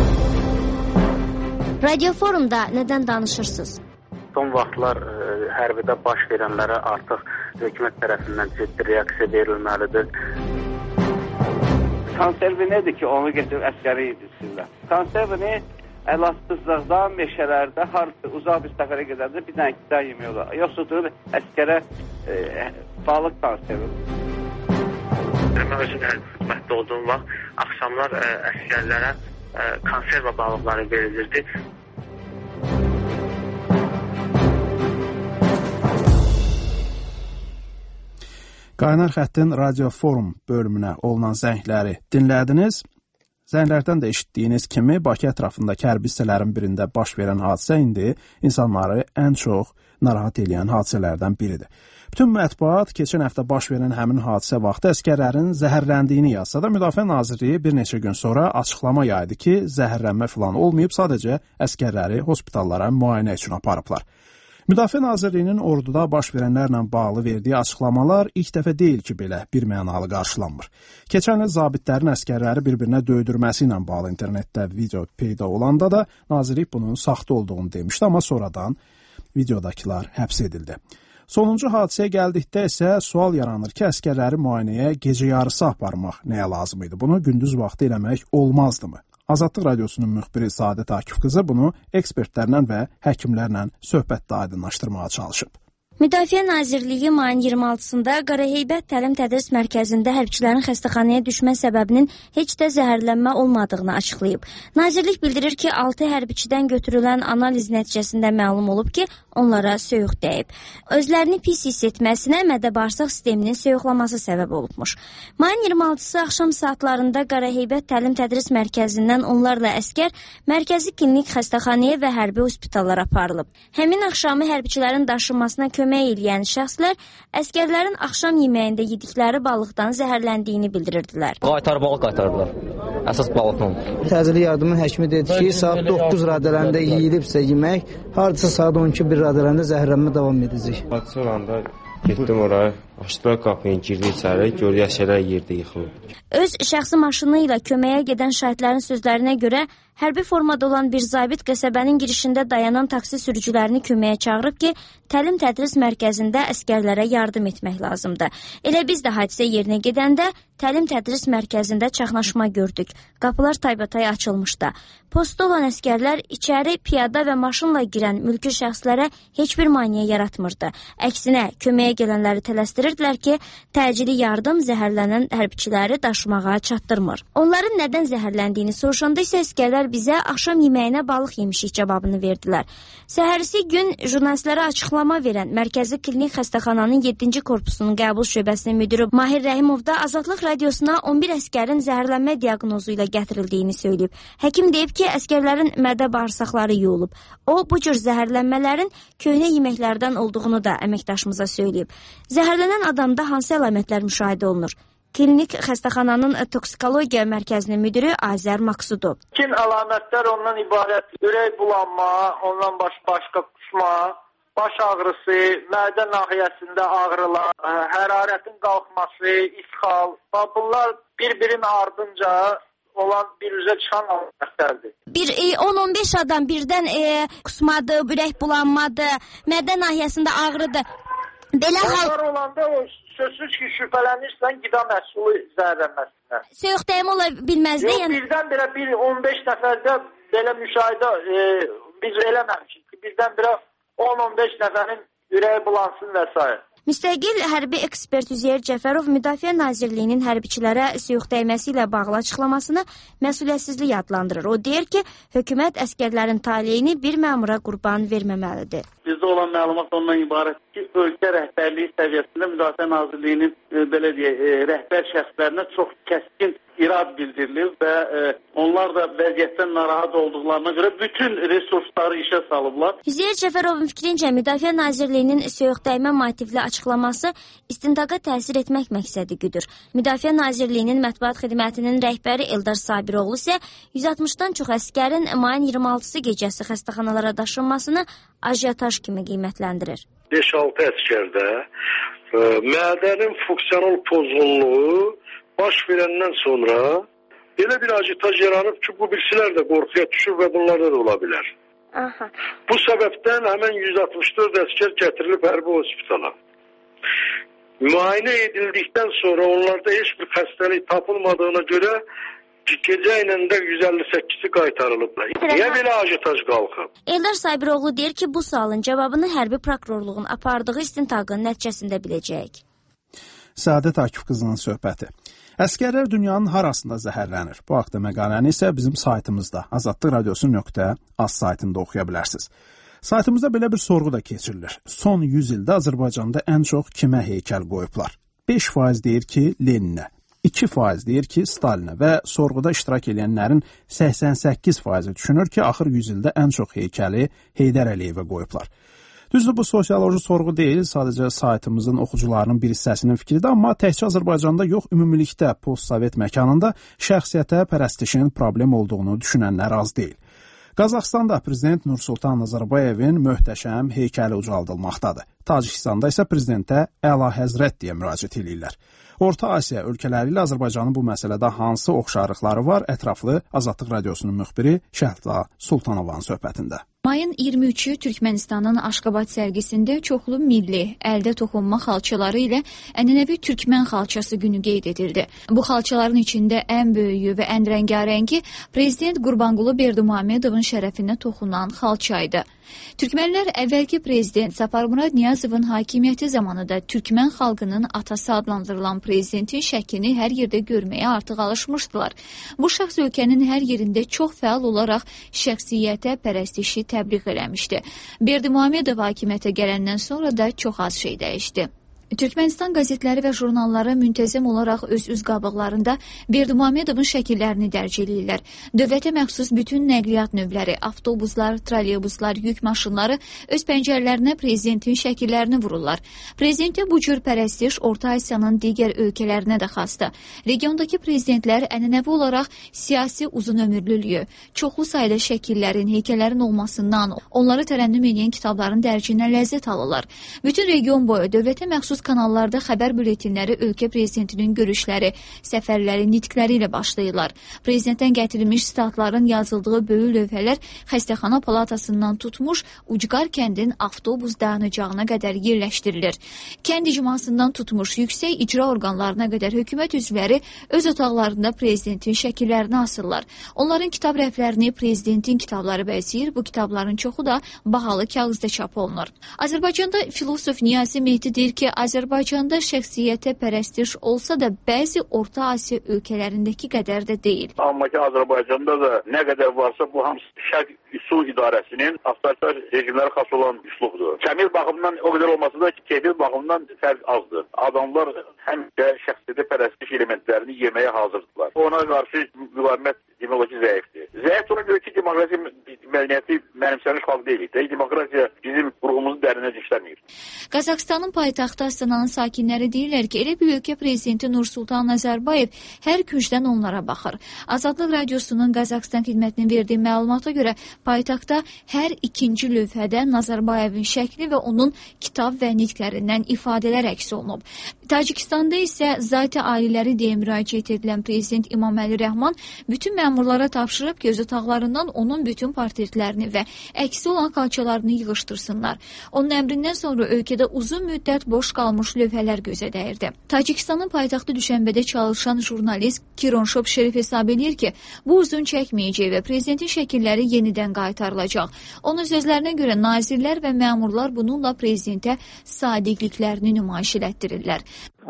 Radio Forumda nədən danışırsınız? Son vaxtlar hərbidə baş verənlərə artıq hökumət tərəfindən ciddi reaksiya verilməlidir. Konservi nədir ki, onu getirib əskəri yedirsinlər? Konservini əlasızlıqdan, meşələrdə, harcı, uzaq bir səfərə gedəndə bir dənə kidə yemək olar. Yoxsa durur əskərə balıq konservi. Mən özüm xidmətdə olduğum vaxt axşamlar əskərlərə konserva balıqları verilirdi. Qaynar xəttin Radio Forum bölümünə olunan zəngləri dinlədiniz. Zənglərdən də eşitdiyiniz kimi Bakı ətrafındakı hərbi hissələrin birində baş verən hadisə indi insanları ən çox narahat edən hadisələrdən biridir. Bütün mətbuat keçən həftə baş verən həmin hadisə vaxtı əskərlərin zəhərləndiyini yazsa da Müdafiə Nazirliyi bir neçə gün sonra açıqlama yaydı ki, zəhərlənmə falan olmayıb, sadəcə əskərləri hospitallara müayinə üçün aparıblar. Müdafiə Nazirliyinin orduda baş verənlərlə bağlı verdiyi açıqlamalar ilk dəfə deyil ki, belə birmənalı qarşılanmır. Keçən il zabitlərin əskərləri bir-birinə döydürməsi ilə bağlı internetdə video peyda olanda da Nazirlik bunun saxta olduğunu demişdi, amma sonradan videodakılar həbs edildi. Sonuncu hadisəyə gəldikdə isə sual yaranır ki, əskərləri müayinəyə gecə yarısı aparmaq nəyə lazım idi? Bunu gündüz vaxtı eləmək olmazdımı? Azadlıq radiosunun müxbiri Səadət Akif qızı bunu ekspertlərlə və həkimlərlə söhbətdə aydınlaşdırmağa çalışıb. Müdafiə Nazirliyi mayın 26-sında Qaraheybət Təlim-Tədris Mərkəzində hərbçilərin xəstəxanaya düşmə səbəbinin heç də zəhərlənmə olmadığını açıqlayıb. Nazirlik bildirir ki, 6 hərbiçidən götürülən analiz nəticəsində məlum olub ki, onlara soyuq dəyib. Özlərini pis hiss etməsinə mədə-bağırsaq sisteminin soyuqlaması səbəb olubmuş. Mayın 26-sı axşam saatlarında Qaraheybət Təlim-Tədris Mərkəzindən onlarla əskər mərkəzi klinik xəstəxanaya və hərbi hospitallara aparılıb. Həmin axşamı hərbiçilərin daşınmasına kömək eləyən şəxslər əskərlərin axşam yeməyində yedikləri balıqdan zəhərləndiyini bildirirdilər. Balıq qaytardılar. Əsas balıqdan. Təcili yardımın həkimi dedi ki, saat 9 radələrində yeyilibsə yemək, hardasa saat 12-1 radələrində zəhərlənmə davam edəcək. Hadisə olanda getdim oraya, açdılar qapını, girdi içəri, gördü əşyalar yerdə yıxılıb. Öz şəxsi maşını ilə köməyə gedən şahidlərin sözlərinə görə hərbi formada olan bir zabit qəsəbənin girişində dayanan taksi sürücülərini köməyə çağırıb ki, təlim-tədris mərkəzində əskərlərə yardım etmək lazımdır. Elə biz də hadisə yerinə gedəndə təlim-tədris mərkəzində çaxnaşma gördük. Qapılar taybatay açılmışdı. Postda olan əskərlər içəri piyada və maşınla girən mülki şəxslərə heç bir maneə yaratmırdı. Əksinə, köməyə gələnləri tələsdirib göstərirdilər ki, təcili yardım zəhərlənən hərbiçiləri daşımağa çatdırmır. Onların nədən zəhərləndiyini soruşanda isə əsgərlər bizə axşam yeməyinə balıq yemişik cavabını verdilər. Səhərisi gün jurnalistlərə açıqlama verən Mərkəzi Klinik Xəstəxananın 7-ci korpusunun qəbul şöbəsinin müdiri Mahir Rəhimov da Azadlıq radiosuna 11 əsgərin zəhərlənmə diaqnozu ilə gətirildiyini söyləyib. Həkim deyib ki, əsgərlərin mədə bağırsaqları yuyulub. O, bu cür zəhərlənmələrin köhnə yeməklərdən olduğunu da əməkdaşımıza söyləyib. Zəhərlənən adamda hansı əlamətlər müşahidə olunur? Klinik xəstəxananın toksikologiya mərkəzinin müdiri Azər Maksudov. İlkin əlamətlər ondan ibarət ürək bulanma, ondan başqa qusma, baş ağrısı, mədə nahiyəsində ağrılar, hərarətin qalxması, ishal. Bunlar bir-birinin ardınca olan bir üzə çıxan əlamətlərdir. 10-15 adam birdən qusmadı, ürək bulanmadı, mədə nahiyəsində ağrıdı. Onlar olanda o sözsüz ki, şübhələnirsən qida məhsulu zəhərlənməsindən. Soyuq dəyimi ola bilməzdi? Yox, birdən-birə 15 nəfərdə belə müşahidə biz eləməmişik ki, birdən-birə 10-15 nəfərin ürəyi bulansın və s. Müstəqil hərbi ekspert Üzeyir Cəfərov Müdafiə Nazirliyinin hərbiçilərə soyuq dəyməsi ilə bağlı açıqlamasını məsuliyyətsizlik adlandırır. O deyir ki, hökumət əsgərlərin taleyini bir məmura qurban verməməlidir. Bizdə olan məlumat ondan ibarət ki, ölkə rəhbərliyi səviyyəsində Müdafiə Nazirliyinin rəhbər şəxslərinə çox kəskin irad bildirilir və onlar da vəziyyətdən narahat olduqlarına görə bütün resursları işə salıblar. Üzeyir Cəfərovun fikrincə Müdafiə Nazirliyinin soyuq dəymə motivli açıqlaması istintaqa təsir etmək məqsədi güdür. Müdafiə Nazirliyinin mətbuat xidmətinin rəhbəri Eldar Sabiroğlu isə 160-dan çox əskərin mayın 26-sı gecəsi xəstəxanalara daşınmasını ajiotaj kimi qiymətləndirir. 5-6 əskərdə mədənin funksional pozğunluğu baş verəndən sonra belə bir ajitaj yaranıb ki, bu birisilər də qorxuya düşür və bunlarda da ola bilər. Aha. Bu səbəbdən həmən 164 əskər gətirilib hərbi hospitala. Müayinə edildikdən sonra onlarda heç bir xəstəlik tapılmadığına görə gecə ilə də 158-i qaytarılıblar. Niyə belə ajitaj qalxıb? Eldar Sabiroğlu deyir ki, bu sualın cavabını hərbi prokurorluğun apardığı istintaqın nəticəsində biləcəyik. Səadət Akif qızının söhbəti. Əskərlər dünyanın harasında zəhərlənir? Bu haqda məqaləni isə bizim saytımızda azadlıqradiosu.az saytında oxuya bilərsiniz. Saytımızda belə bir sorğu da keçirilir. Son 100 ildə Azərbaycanda ən çox kimə heykəl qoyublar? 5% deyir ki, Leninə, 2% deyir ki, Stalinə və sorğuda iştirak edənlərin 88% düşünür ki, axır 100 ildə ən çox heykəli Heydər Əliyevə qoyublar. Düzdür, bu sosioloji sorğu deyil, sadəcə saytımızın oxucularının bir hissəsinin fikridir, amma təkcə Azərbaycanda yox, ümumilikdə postsovet məkanında şəxsiyyətə pərəstişin problem olduğunu düşünənlər az deyil. Qazaxstanda prezident Nursultan Nazarbayevin möhtəşəm heykəli ucaldılmaqdadır. Tacikistanda isə prezidentə Əla Həzrət deyə müraciət edirlər. Orta Asiya ölkələri ilə Azərbaycanın bu məsələdə hansı oxşarlıqları var? Ətraflı Azadlıq radiosunun müxbiri Şəhla Sultanovanın söhbətində. Mayın 23-ü Türkmənistanın Aşqabad sərgisində çoxlu milli, əldə toxunma xalçaları ilə ənənəvi Türkmən xalçası günü qeyd edildi. Bu xalçaların içində ən böyüyü və ən rəngarəngi prezident Qurbanqulu Berdimuhamedovun şərəfinə toxunan xalça idi. Türkmənlər əvvəlki prezident Səfərmurad Niyazovun hakimiyyəti zamanında Türkmən xalqının atası adlandırılan prezidentin şəklini hər yerdə görməyə artıq alışmışdılar. Bu şəxs ölkənin hər yerində çox fəal olaraq şəxsiyyətə pərəstişi təbliğ eləmişdi. Berdimuhamedov hakimiyyətə gələndən sonra da çox az şey dəyişdi. Türkmənistan qəzetləri və jurnalları müntəzəm olaraq öz qabıqlarında Berdimuhamedovun şəkillərini dərc edirlər. Dövlətə məxsus bütün nəqliyyat növləri, avtobuslar, trolleybuslar, yük maşınları öz pəncərələrinə prezidentin şəkillərini vururlar. Prezidentə bu cür pərəstiş Orta Asiyanın digər ölkələrinə də xasdır. Regiondakı prezidentlər ənənəvi olaraq siyasi uzunömürlülüyü, çoxlu sayda şəkillərin, heykəllərin olmasından, onları tərənnüm edən kitabların dərcindən ləzzət alırlar. Bütün region boyu dövlətə məxsus kanallarda xəbər bülletinləri ölkə prezidentinin görüşləri, səfərləri, nitqləri ilə başlayırlar. Prezidentdən gətirilmiş statların yazıldığı böyük lövhələr xəstəxana palatasından tutmuş Ucqar kəndin avtobus dayanacağına qədər yerləşdirilir. Kənd icmasından tutmuş yüksək icra orqanlarına qədər hökumət üzvləri öz otaqlarında prezidentin şəkillərini asırlar. Onların kitab rəflərini prezidentin kitabları bəzəyir, bu kitabların çoxu da bahalı kağızda çap olunur. Azərbaycanda filosof Niyazi Mehdi deyir ki, Azərbaycanda şəxsiyyətə pərəstiş olsa da, bəzi Orta Asiya ölkələrindəki qədər də deyil. Amma ki, Azərbaycanda da nə qədər varsa, bu hamısı Şərq Su İdarəsinin avtoritar rejimlərə xas olan üslubdur. Kəmil baxımından o qədər olmasa da, keyfiyyət baxımından fərq azdır. Adamlar həmişə şəxsiyyətə pərəstiş elementlərini yeməyə hazırdırlar. Ona qarşı müqavimət demək olar ki, zəifdir. Zəif ona görə ki, demokrasiya mədəniyyəti mənimsəmiş xalq deyilik. Demokrasiya bizim ruhumuzun dərinə işləmir. Qazaxıstanın paytaxtı Astananın sakinləri deyirlər ki, elə bir ölkə prezidenti Nursultan Nazarbayev hər küncdən onlara baxır. Azadlıq Radiosunun Qazaxıstan xidmətinin verdiyi məlumata görə paytaxtda hər ikinci lövhədə Nazarbayevin şəkli və onun kitab və nitqlərindən ifadələr əks olunub. Tacikistanda isə zati ailələri deyə müraciət edilən prezident İmaməli Rəhman bütün məmurlara tapşırıb göz otaqlarından onun bütün portretlərini və əksi olan xalçalarını yığışdırsınlar. Onun əmrindən sonra ölkədə uzun müddət boş qalmış lövhələr gözə dəyirdi. Tacikistanın paytaxtı Düşənbədə çalışan jurnalist Kiron Şopşerif hesab edir ki, bu uzun çəkməyəcək və prezidentin şəkilləri yenidən qaytarılacaq. Onun sözlərinə görə nazirlər və məmurlar bununla prezidentə sadiqliklərini nümayiş etdirirlər.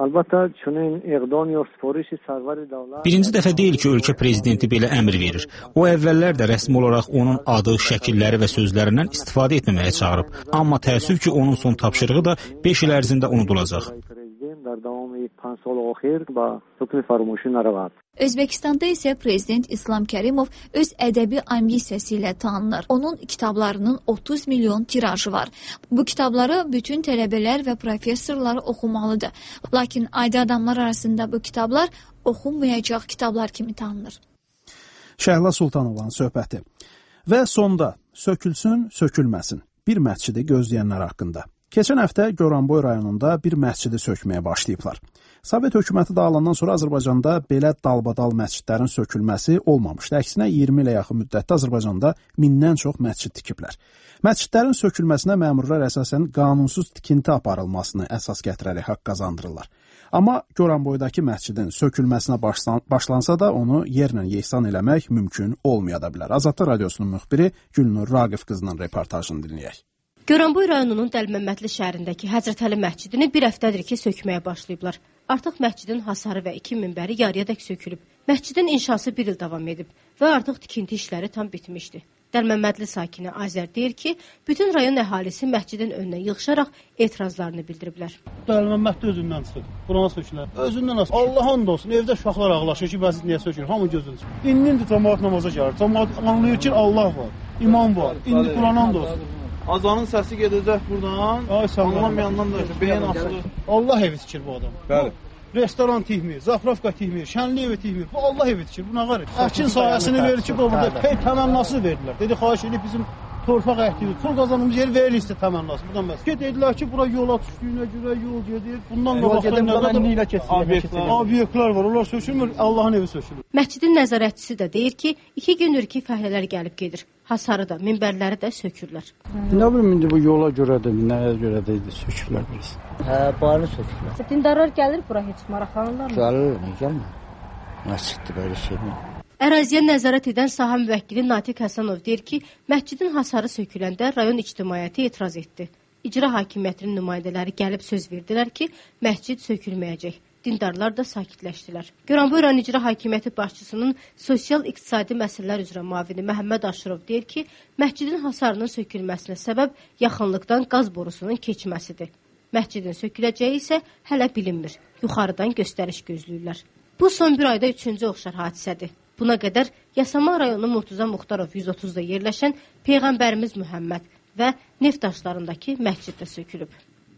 Birinci dəfə deyil ki, ölkə prezidenti belə əmr verir. O əvvəllər də rəsmi olaraq onun adı, şəkilləri və sözlərindən istifadə etməməyə çağırıb. Amma təəssüf ki, onun son tapşırığı da 5 il ərzində unudulacaq. Özbəkistanda isə prezident İslam Kərimov öz ədəbi ambisiyası ilə tanınır. Onun kitablarının 30 milyon tirajı var. Bu kitabları bütün tələbələr və professorlar oxumalıdır. Lakin adi adamlar arasında bu kitablar oxunmayacaq kitablar kimi tanınır. Şəhla Sultanovanın söhbəti. Və sonda sökülsün, sökülməsin. Bir məscidi gözləyənlər haqqında. Keçən həftə Goranboy rayonunda bir məscidi sökməyə başlayıblar. Sovet hökuməti dağılandan sonra Azərbaycanda belə dalbadal məscidlərin sökülməsi olmamışdı. Əksinə 20 ilə yaxın müddətdə Azərbaycanda 1000-dən çox məscid tikiblər. Məscidlərin sökülməsinə məmurlar əsasən qanunsuz tikinti aparılmasını əsas gətirərək haqq qazandırırlar. Amma Goranboydakı məscidin sökülməsinə başlansa da onu yerlə yeksan eləmək mümkün olmaya da bilər. Azadlıq Radiosunun müxbiri Gülnur Raqif qızının reportajını dinləyək. Goranboy rayonunun Dəlməmmədli şəhərindəki Həzrət Əli məscidini bir həftədir ki, sökməyə başlayıblar. Artıq məscidin hasarı və 2 minbəri yarıyadək sökülüb. Məscidin inşası 1 il davam edib və artıq tikinti işləri tam bitmişdi. Dəlməmmədli sakini Azər deyir ki, bütün rayon əhalisi məscidin önünə yığışaraq etirazlarını bildiriblər. Dəlməmmədli özündən çıxır. Burana sökülər. Özündən asır. Allah and olsun, evdə uşaqlar ağlaşır ki, bəzi niyə sökür? Hamı gözünü çıxır. İndi cəmaət namaza gəlir. Cəmaət anlayır ki, Allah var, imam var. İndi Qurana and olsun. Azanın səsi gedəcək buradan, anlamayandan da beyin asılır. Allah evi tikir bu adam. Bəli. Restoran tikmir, zafrafka tikmir, şənli evi tikmir. Bu Allah evi tikir, bu nə qarır? Əkin sahəsini verir ki, burada təmənnasını verdilər. Dedi, xahiş edib bizim torpaq əhdidir. Pul qazandığımız yeri verilirsə təmənnası. Buradan bəs. Dedilər ki, bura yola düşdüyünə görə yol gedir. Bundan qabaqdan nə qədər obyektlər var, onlar sökülmür, Allahın evi sökülür. Məscidin nəzarətçisi də deyir ki, 2 gündür ki, fəhlələr gəlib gedir. Hasarı da, minbərləri də sökürlər. Nə bilim, indi bu yola görə də, nəyə görə də sökürlər biz. Barını sökürlər. Dindarlar gəlir bura heç maraqlanırlar mı? Gəlir, nə gəlmir? Məsciddir belə şey mi? Əraziyə nəzarət edən sahə müvəkkili Natiq Həsənov deyir ki, məscidin hasarı söküləndə rayon ictimaiyyəti etiraz etdi. İcra hakimiyyətinin nümayəndələri gəlib söz verdilər ki, məscid sökülməyəcək. Dindarlar da sakitləşdilər. Goranboy rayon İcra Hakimiyyəti başçısının sosial-iqtisadi məsələlər üzrə müavini Məhəmməd Aşırov deyir ki, məscidin hasarının sökülməsinə səbəb yaxınlıqdan qaz borusunun keçməsidir. Məscidin söküləcəyi isə hələ bilinmir. Yuxarıdan göstəriş gözləyirlər. Bu son bir ayda 3-cü oxşar hadisədir. Buna qədər Yasamal rayonu Murtuza Muxtarov 130-da yerləşən Peyğəmbərimiz Mühəmməd və Neft daşlarındakı məscid də sökülüb.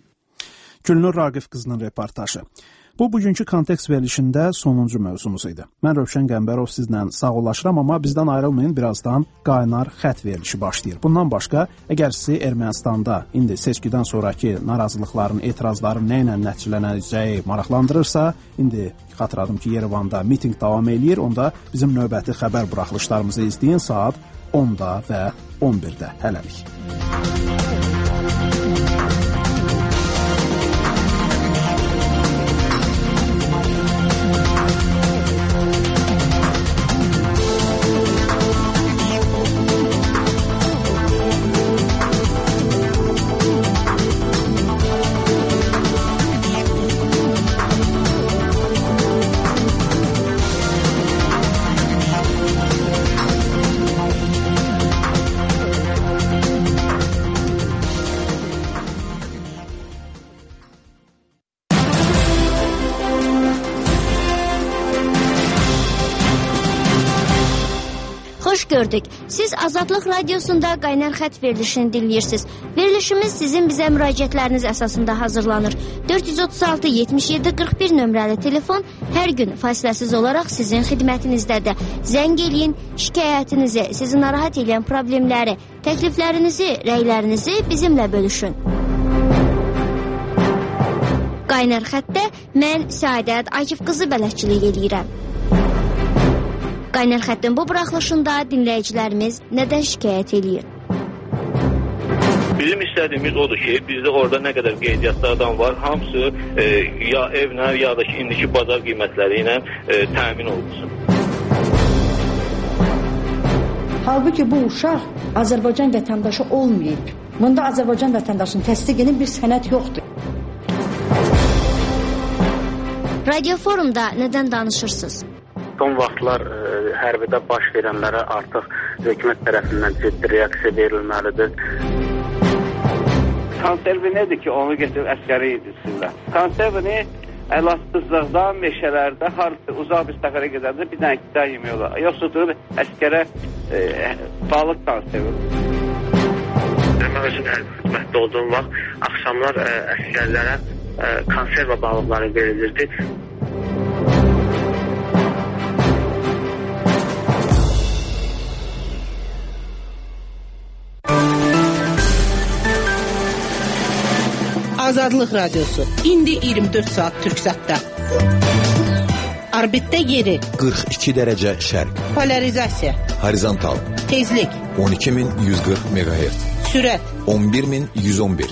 Gülnur Raqif qızının reportajı. Bu, bugünkü kontekst verilişində sonuncu mövzumuz idi. Mən Rövşən Qəmbərov sizlə sağollaşıram, amma bizdən ayrılmayın, birazdan qaynar xət verilişi başlayır. Bundan başqa, əgər sizi Ermənistanda indi seçkidən sonraki narazılıqların, etirazların nə ilə nəticələnəcəyi maraqlandırırsa, indi xatırladım ki, Yerevanda miting davam eləyir, onda bizim növbəti xəbər buraxılışlarımızı izləyin saat 10-da və 11-də hələlik. Xoş gördük. Siz Azadlıq Radiosunda Qaynar Xətt verilişini dinləyirsiniz. Verilişimiz sizin bizə müraciətləriniz əsasında hazırlanır. 436-77-41 nömrəli telefon hər gün fasiləsiz olaraq sizin xidmətinizdədir. Zəng eləyin, şikayətinizi, sizi narahat edən problemləri, təkliflərinizi, rəylərinizi bizimlə bölüşün. Qaynar Xəttdə mən Səadət Akif qızı bələdçilik eləyirəm. Qaynar Xəttin bu buraxılışında dinləyicilərimiz nədən şikayət eləyir? Bizim istədiyimiz odur ki, bizdə orada nə qədər qeydiyyatda adam var, hamısı ya evlə, ya da ki, indiki bazar qiymətləri ilə təmin olunsun. Halbuki bu uşaq Azərbaycan vətəndaşı olmayıb. Bunda Azərbaycan vətəndaşının təsdiqinin bir sənəd yoxdur. Radio Forumda nədən danışırsınız? Son vaxtlar hərbidə baş verənlərə artıq hökumət tərəfindən ciddi reaksiya verilməlidir. Konservi nədir ki, onu getirib əskəri yedirsinlər? Konservini əlastıqdan meşələrdə harca uzaq bir səfərə gedəndə bir dənə qida yemək olar. Yoxsa durub əskərə balıq konservi. Mən özüm hərbi xidmətdə olduğum vaxt axşamlar əskərlərə konserva balıqları verilirdi. Azadlıq Radiosu. İndi 24 saat Türksatda. Orbitdə yeri 42 dərəcə şərq. Polarizasiya. Horizontal. Tezlik 12140 MHz. Sürət 11111.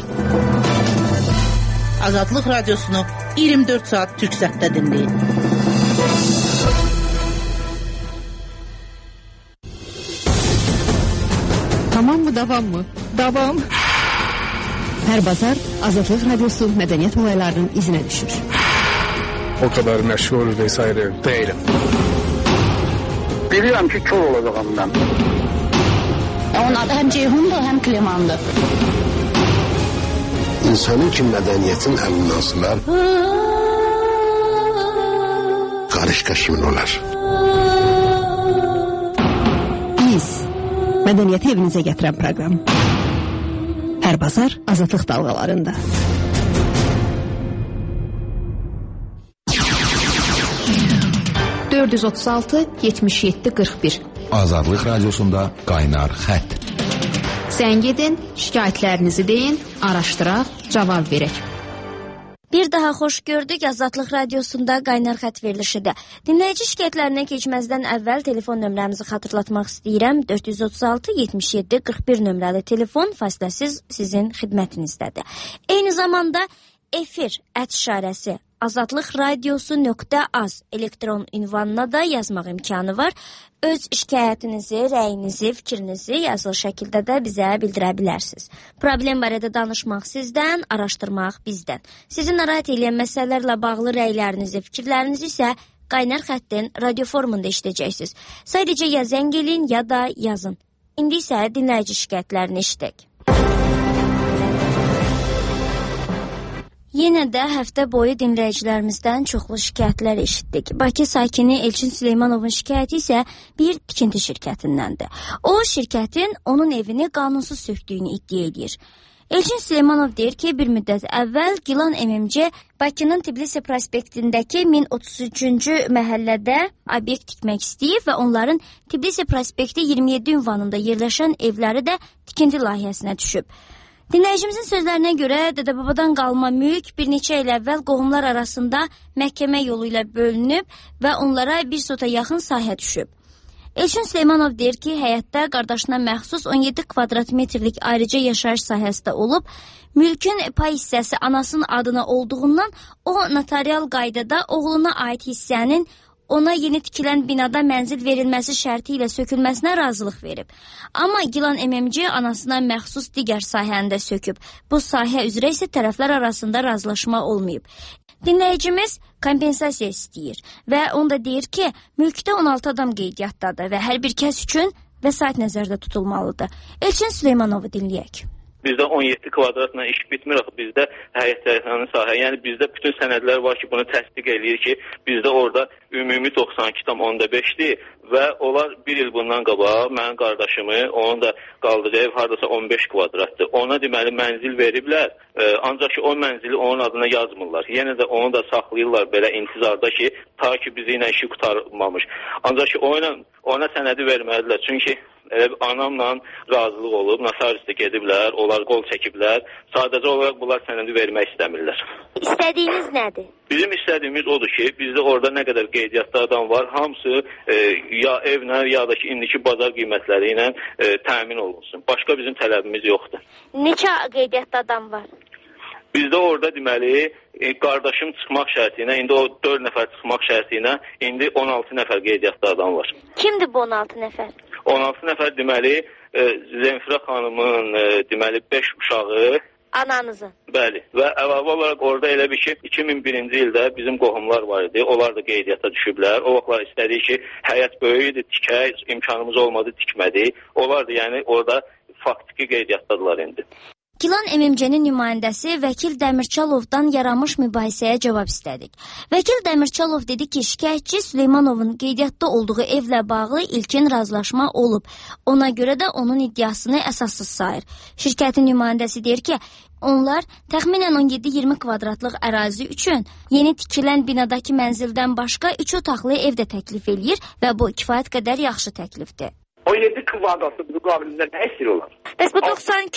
Azadlıq Radiosunu 24 saat Türksatda dinləyin. Tamam mı, davam mı? Davam. Hər bazar Azadlıq Radiosu mədəniyyət olaylarının izinə düşür. O kadar məşğul vesaire değilim. Bilirəm ki, kör olacağım mən. Onun adı həm Ceyhundur, həm Klimandır. İnsanın ki mədəniyyətin əminasılar qarışqa kimin olar? Biz mədəniyyəti evinizə gətirən proqram. Hər bazar Azadlıq dalğalarında. (436-77-41) Azadlıq Radiosunda Qaynar Xətt. Zəng edin, şikayətlərinizi deyin, araşdıraq, cavab verək. Bir daha xoş gördük. Azadlıq Radiosunda Qaynar Xətt verilişidir. Dinləyici şikayətlərinə keçməzdən əvvəl telefon nömrəmizi xatırlatmaq istəyirəm. 436-77-41 nömrəli telefon fasiləsiz sizin xidmətinizdədir. Eyni zamanda efir @ azadlıqradiosu.az elektron ünvanına da yazmaq imkanı var. Öz şikayətinizi, rəyinizi, fikrinizi yazılı şəkildə də bizə bildirə bilərsiniz. Problem barədə danışmaq sizdən, araşdırmaq bizdən. Sizi narahat edən məsələlərlə bağlı rəylərinizi, fikirlərinizi isə Qaynar Xəttin radio formunda işləyəcəksiniz. Sadəcə ya zəng edin, ya da yazın. İndi isə dinləyici şikayətlərini eşidək. Yenə də həftə boyu dinləyicilərimizdən çoxlu şikayətlər eşitdik. Bakı sakini Elçin Süleymanovun şikayəti isə bir tikinti şirkətindəndir. O, şirkətin onun evini qanunsuz sökdüyünü iddia edir. Elçin Süleymanov deyir ki, bir müddət əvvəl Gilan MMC Bakının Tbilisi prospektindəki 1033-cü məhəllədə obyekt tikmək istəyib və onların Tbilisi prospekti 27 ünvanında yerləşən evləri də tikinti layihəsinə düşüb. Dinləyicimizin sözlərinə görə dədə-babadan qalma mülk bir neçə il əvvəl qohumlar arasında məhkəmə yolu ilə bölünüb və onlara bir sota yaxın sahə düşüb. Elçin Süleymanov deyir ki, həyətdə qardaşına məxsus 17 kvadratmetrlik ayrıca yaşayış sahəsi də olub. Mülkün pay hissəsi anasının adına olduğundan o notarial qaydada oğluna aid hissənin ona yeni tikilən binada mənzil verilməsi şərti ilə sökülməsinə razılıq verib. Amma Gilan MMC anasına məxsus digər sahəndə söküb. Bu sahə üzrə isə tərəflər arasında razılaşma olmayıb. Dinləyicimiz kompensasiya istəyir və onda deyir ki, mülkdə 16 adam qeydiyyatdadır və hər bir kəs üçün vəsait nəzərdə tutulmalıdır. Elçin Süleymanovu dinləyək. Bizdə 17 kvadratla iş bitmir axı. Bizdə həyətyanı sahə. Yəni bizdə bütün sənədlər var ki, bunu təsdiq eləyir ki, bizdə orada ümumi 92,5-dir və onlar bir il bundan qabaq mənim qardaşımı, onun da qaldığı ev hardasa 15 kvadratdır. Ona deməli mənzil veriblər, ancaq ki o mənzili onun adına yazmırlar. Yenə də onu da saxlayırlar belə intizarda ki, ta ki bizi ilə işi qutarmamış. Ancaq ki ona sənədi verməlidirlər. Çünki anamla razılıq olub, notariusda gediblər, onlar qol çəkiblər. Sadəcə olaraq bunlar sənədi vermək istəmirlər. İstədiyiniz nədir? Bizim istədiyimiz odur ki, bizdə orada nə qədər qeydiyyatda adam var, hamısı ya evlə, ya da ki, indiki bazar qiymətləri ilə təmin olunsun. Başqa bizim tələbimiz yoxdur. Neçə qeydiyyatda adam var? Bizdə orada deməli, qardaşım çıxmaq şərti ilə, indi o 4 nəfər çıxmaq şərti ilə, indi 16 nəfər qeydiyyatda adam var. Kimdir bu 16 nəfər? 16 nəfər deməli, Zemfirə xanımın deməli 5 uşağı. Ananızın? Bəli. Və əlavə olaraq orada elə bir ki, 2001-ci ildə bizim qohumlar var idi. Onlar da qeydiyyata düşüblər. O vaxtlar istədik ki, həyət böyük idi, tikək, imkanımız olmadı, tikmədik. Onlar da yəni orada faktiki qeydiyyatdadılar indi. Gilan MMC-nin nümayəndəsi Vəkil Dəmirçalovdan yaranmış mübahisəyə cavab istədik. Vəkil Dəmirçalov dedi ki, şikayətçi Süleymanovun qeydiyyatda olduğu evlə bağlı ilkin razılaşma olub. Ona görə də onun iddiasını əsassız sayır. Şirkətin nümayəndəsi deyir ki, onlar təxminən 17-20 kvadratlıq ərazi üçün yeni tikilən binadakı mənzildən başqa 3 otaqlı ev də təklif eləyir və bu kifayət qədər yaxşı təklifdir. 17 kvadratlıq müqabilində nə əsir olar? Bəs bu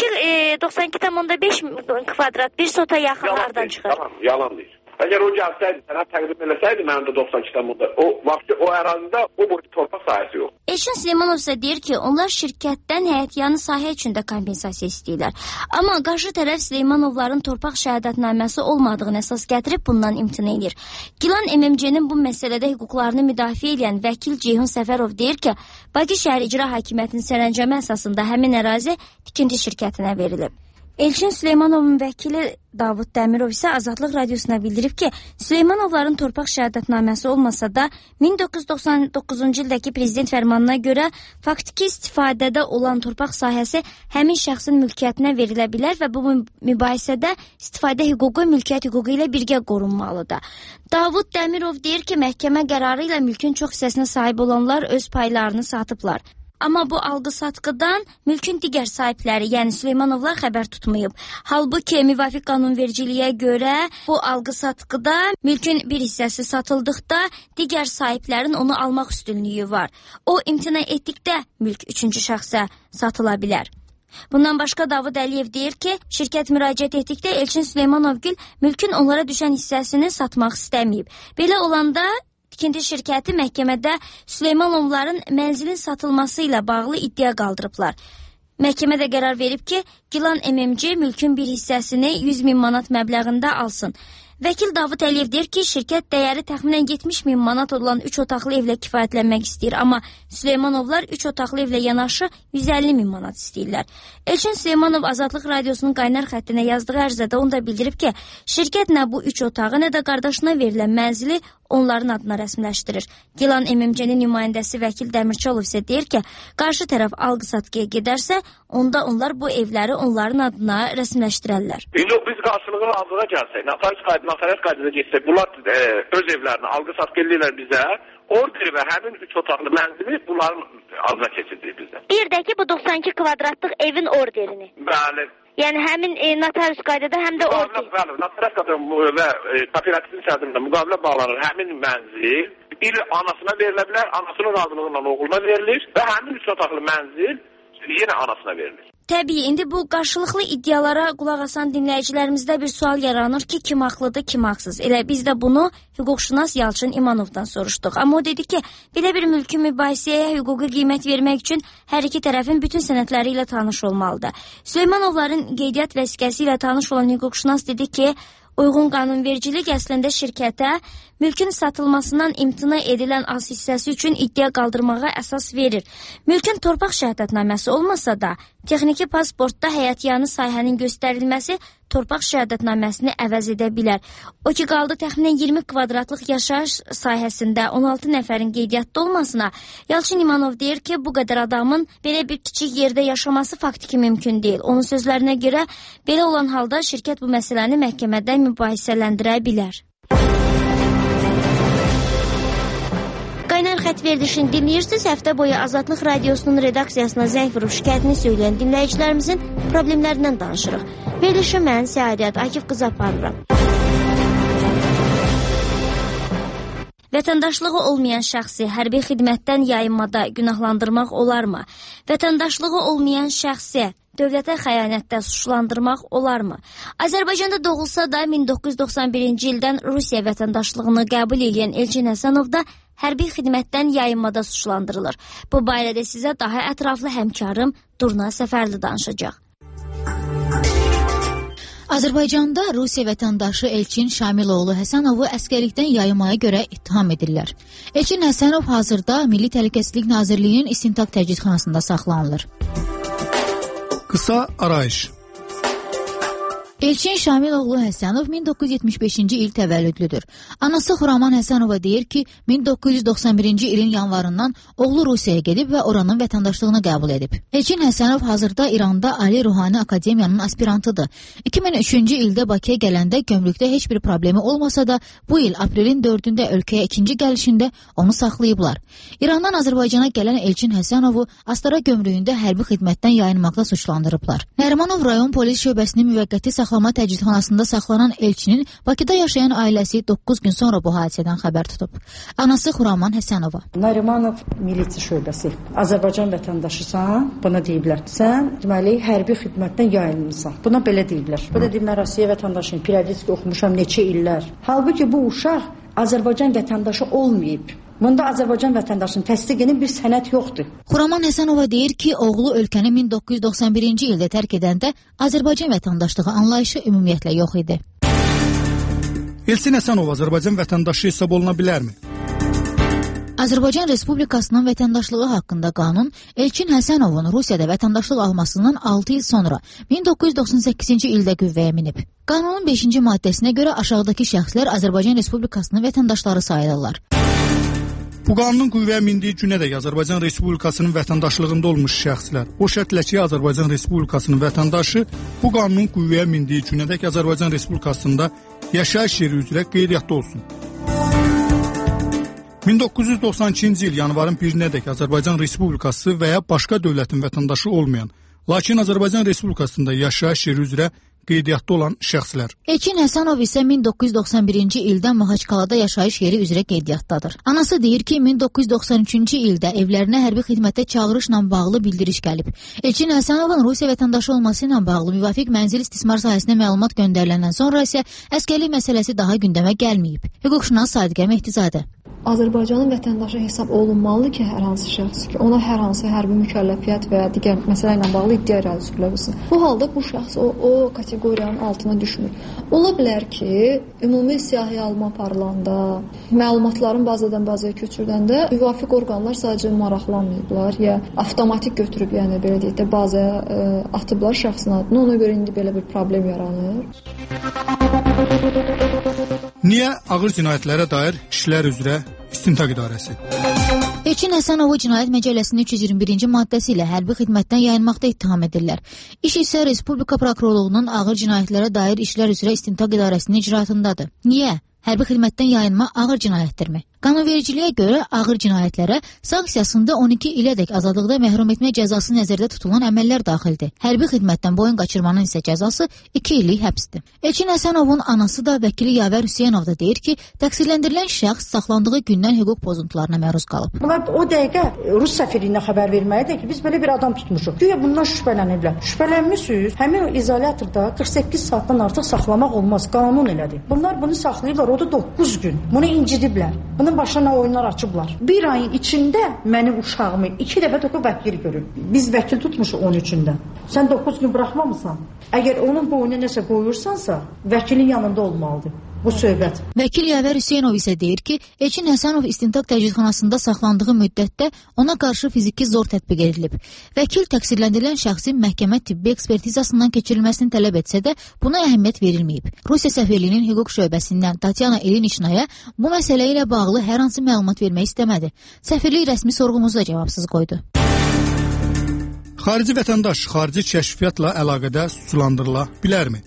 92,5 kvadrat bir sota yaxınlardan çıxır. Yalan deyil. Əgər o gəlsəydi, sənə təqdim eləsəydi, mənim də 92,5 o vaxtı o ərazində o boyda torpaq sahəsi yox. Elçin Süleymanov isə deyir ki, onlar şirkətdən həyətyanı sahə üçün də kompensasiya istəyirlər. Amma qarşı tərəf Süleymanovların torpaq şəhadətnaməsi olmadığını əsas gətirib bundan imtina edir. Gilan MMC-nin bu məsələdə hüquqlarını müdafiə edən vəkil Ceyhun Səfərov deyir ki, Bakı şəhər icra hakimiyyətinin sərəncamı əsasında həmin ərazi tikinti şirkətinə verilib. Elçin Süleymanovun vəkili Davud Dəmirov isə Azadlıq Radiosuna bildirib ki, Süleymanovların torpaq şəhadətnaməsi olmasa da 1999-cu ildəki prezident fərmanına görə faktiki istifadədə olan torpaq sahəsi həmin şəxsin mülkiyyətinə verilə bilər və bu mübahisədə istifadə hüququ mülkiyyət hüququ ilə birgə qorunmalıdır. Davud Dəmirov deyir ki, məhkəmə qərarı ilə mülkün çox hissəsinə sahib olanlar öz paylarını satıblar. Amma bu alqı-satqıdan mülkün digər sahibləri, yəni Süleymanovlar xəbər tutmayıb. Halbuki müvafiq qanunvericiliyə görə bu alqı-satqıda mülkün bir hissəsi satıldıqda digər sahiblərin onu almaq üstünlüyü var. O imtina etdikdə mülk üçüncü şəxsə satıla bilər. Bundan başqa Davud Əliyev deyir ki, şirkət müraciət etdikdə Elçin Süleymanovgil mülkün onlara düşən hissəsini satmaq istəməyib. Belə olanda tikinti şirkəti məhkəmədə Süleymanovların mənzilin satılması ilə bağlı iddia qaldırıblar. Məhkəmə də qərar verib ki, Gilan MMC mülkün bir hissəsini 100.000 manat məbləğində alsın. Vəkil Davud Əliyev deyir ki, şirkət dəyəri təxminən 70.000 manat olan 3 otaqlı evlə kifayətlənmək istəyir, amma Süleymanovlar 3 otaqlı evlə yanaşı 150.000 manat istəyirlər. Elçin Süleymanov Azadlıq Radiosunun qaynar xəttinə yazdığı ərizədə onu da bildirib ki, şirkət nə bu 3 otağı, nə də qardaşına verilən mənzili onların adına rəsmiləşdirir. Gilan MMC-nin nümayəndəsi Vəkil Dəmirçalov isə deyir ki, qarşı tərəf alqı-satqıya gedərsə, onda onlar bu evləri onların adına rəsmiləşdirərlər. İndi biz qarşılıqlı razılığa gəlsək, notariat qaydada getsək, bunlar öz evlərini alqı-satqı edirlər bizə, orderi və həmin 3 otaqlı mənzili bunların adına keçirdik bizə. Bir də ki, bu 92 kvadratlıq evin orderini. Bəli. Yəni həmin notarius qaydada həm də order. Bəli, notariat qaydada və kooperativin sədrində müqavilə bağlanır. Həmin mənzil bir anasına verilə bilər, anasının razılığı ilə oğluna verilir və həmin 3 otaqlı mənzil yenə anasına verilir. Təbii, indi bu qarşılıqlı iddialara qulaq asan dinləyicilərimizdə bir sual yaranır ki, kim haqlıdır, kim haqsız. Elə biz də bunu hüquqşünas Yalçın İmanovdan soruşduq. Amma o dedi ki, belə bir mülki mübahisəyə hüquqi qiymət vermək üçün hər iki tərəfin bütün sənədləri ilə tanış olmalıdır. Süleymanovların qeydiyyat vəsiqəsi ilə tanış olan hüquqşünas dedi ki, uyğun qanunvericilik əslində şirkətə mülkün satılmasından imtina edilən az hissəsi üçün iddia qaldırmağa əsas verir. Mülkün torpaq şəhadətnaməsi olmasa da, texniki pasportda həyatyanı sahənin göstərilməsi torpaq şəhadətnaməsini əvəz edə bilər. O ki, qaldı təxminən 20 kvadratlıq yaşayış sahəsində 16 nəfərin qeydiyyatda olmasına, Yalçın İmanov deyir ki, bu qədər adamın belə bir kiçik yerdə yaşaması faktiki mümkün deyil. Onun sözlərinə görə, belə olan halda şirkət bu məsələni məhkəmədə mübahisələndirə bilər. Qaynar xət verilişini dinləyirsiniz. Həftə boyu Azadlıq Radiosunun redaksiyasına zəng vurub şikayətini söyləyən dinləyicilərimizin problemlərindən danışırıq. Verilişi mən Səadət Akif qızı aparıram. Vətəndaşlığı olmayan şəxsi hərbi xidmətdən yayınmada günahlandırmaq olarmı? Vətəndaşlığı olmayan şəxsi dövlətə xəyanətdə suçlandırmaq olarmı? Azərbaycanda doğulsa da 1991-ci ildən Rusiya vətəndaşlığını qəbul edən Elçin Həsənov da hərbi xidmətdən yayınmada suçlandırılır. Bu barədə sizə daha ətraflı həmkarım Durna Səfərli danışacaq. Azərbaycanda Rusiya vətəndaşı Elçin Şamiloğlu Həsənovu əskərlikdən yayınmaya görə ittiham edirlər. Elçin Həsənov hazırda Milli Təhlükəsizlik Nazirliyinin İstintaq Təcridxanasında saxlanılır. Qısa arayış. Elçin Şamiloğlu Həsənov 1975-ci il təvəllüdlüdür. Anası Xuraman Həsənova deyir ki, 1991-ci ilin yanvarından oğlu Rusiyaya gedib və oranın vətəndaşlığını qəbul edib. Elçin Həsənov hazırda İranda Ali Ruhani Akademiyanın aspirantıdır. 2003-cü ildə Bakıya gələndə gömrükdə heç bir problemi olmasa da, bu il aprelin 4-də ölkəyə ikinci gəlişində onu saxlayıblar. İrandan Azərbaycana gələn Elçin Həsənovu Astara gömrüyündə hərbi xidmətdən yayınmaqla suçlandırıblar. Nərimanov rayon polis şöbəsinin müvəqqəti saxlama təcridxanasında saxlanan Elçinin Bakıda yaşayan ailəsi 9 gün sonra bu hadisədən xəbər tutub. Anası Xuraman Həsənova. Nərimanov milisiya şöbəsi. Azərbaycan vətəndaşısan, buna deyiblər. Sən deməli hərbi xidmətdən yayınmısan. Buna belə deyiblər. Bu da deyiblər Rusiya vətəndaşıyım, periodik oxumuşam neçə illər. Halbuki bu uşaq Azərbaycan vətəndaşı olmayıb. Bunda Azərbaycan vətəndaşının təsdiqinin bir sənəd yoxdur. Xuraman Həsənova deyir ki, oğlu ölkəni 1991-ci ildə tərk edəndə Azərbaycan vətəndaşlığı anlayışı ümumiyyətlə yox idi. Elçin Həsənov Azərbaycan vətəndaşı hesab oluna bilərmi? Azərbaycan Respublikasının vətəndaşlığı haqqında qanun Elçin Həsənovun Rusiyada vətəndaşlıq almasından 6 il sonra 1998-ci ildə qüvvəyə minib. Qanunun 5-ci maddəsinə görə aşağıdakı şəxslər Azərbaycan Respublikasının vətəndaşları sayılırlar. Bu qanunun qüvvəyə mindiyi günədək Azərbaycan Respublikasının vətəndaşlığında olmuş şəxslər, o şərtlə ki, Azərbaycan Respublikasının vətəndaşı bu qanunun qüvvəyə mindiyi günədək Azərbaycan Respublikasında yaşayış yeri üzrə qeydiyyatda olsun. 1992-ci il yanvarın 1-nədək Azərbaycan Respublikası və ya başqa dövlətin vətəndaşı olmayan, lakin Azərbaycan Respublikasında yaşayış yeri üzrə qeydiyyatda olan şəxslər. Elçin Həsənov isə 1991-ci ildə Mahaçqalada yaşayış yeri üzrə qeydiyyatdadır. Anası deyir ki, 1993-cü ildə evlərinə hərbi xidmətə çağırışla bağlı bildiriş gəlib. Elçin Həsənovun Rusiya vətəndaşı olması ilə bağlı müvafiq mənzil istismar sahəsinə məlumat göndəriləndən sonra isə əskərlik məsələsi daha gündəmə gəlməyib. Hüquqşünas Sadiqə Mehdizadə. Azərbaycanın vətəndaşı hesab olunmalıdır ki, hər hansı şəxs ki, ona hər hansı hərbi mükəlləfiyyət və ya digər məsələ ilə bağlı iddia irəli sürülə bilsin. Bu halda bu şəxs o kateqoriyanın altına düşmür. Ola bilər ki, ümumi siyahıya alma aparılanda, məlumatların bazadan bazaya köçürüləndə müvafiq orqanlar sadəcə maraqlanmayıblar, ya avtomatik götürüb, yəni belə deyək də bazaya atıblar şəxsin adını, ona görə indi belə bir problem yaranır. Niyə ağır cinayətlərə dair işlər üzrə İstintaq İdarəsi? Elçin Həsənovu Cinayət Məcəlləsinin 321-ci maddəsi ilə hərbi xidmətdən yayınmaqda ittiham edirlər. İş isə Respublika Prokurorluğunun ağır cinayətlərə dair işlər üzrə İstintaq İdarəsinin icraatındadır. Niyə? Hərbi xidmətdən yayınma ağır cinayətdirmi? Qanunvericiliyə görə ağır cinayətlərə sanksiyasında 12 ilədək azadlıqda məhrum etmə cəzası nəzərdə tutulan əməllər daxildir. Hərbi xidmətdən boyun qaçırmanın isə cəzası 2 illik həbsdir. Elçin Həsənovun anası da vəkili Yavər Hüseynov da deyir ki, təqsirləndirilən şəxs saxlandığı gündən hüquq pozuntularına məruz qalıb. Bunlar o dəqiqə Rus səfirliyinə xəbər verməlidir ki, biz belə bir adam tutmuşuq. Güya bundan şübhələniblər. Şübhələnmisiniz? Həmin o izolyatorda 48 saatdan artıq saxlamaq olmaz. Qanun elədir. Bunlar bunu saxlayıblar, o da 9 gün. Bunu incidiblər. Bunun başına oyunlar açıblar. Bir ayın içində mənim uşağımı 2 dəfə topu vəkil görüb. Biz vəkil tutmuşuq 13-də. Sən 9 gün buraxmamısan. Əgər onun boynuna nəsə qoyursansa, vəkilin yanında olmalıdır. bu söhbət. Vəkil Yavər Hüseynov isə deyir ki, Elçin Həsənov istintaq təcridxanasında saxlandığı müddətdə ona qarşı fiziki zor tətbiq edilib. Vəkil təqsirləndirilən şəxsin məhkəmə tibbi ekspertizasından keçirilməsini tələb etsə də buna əhəmiyyət verilməyib. Rusiya səfirliyinin hüquq şöbəsindən Tatyana Iliniçnaya bu məsələ ilə bağlı hər hansı məlumat vermək istəmədi. Səfirlik rəsmi sorğumuzda cavabsız qoydu. Xarici vətəndaş xarici kəşfiyyatla əlaqədə suçlandırıla bilərmi?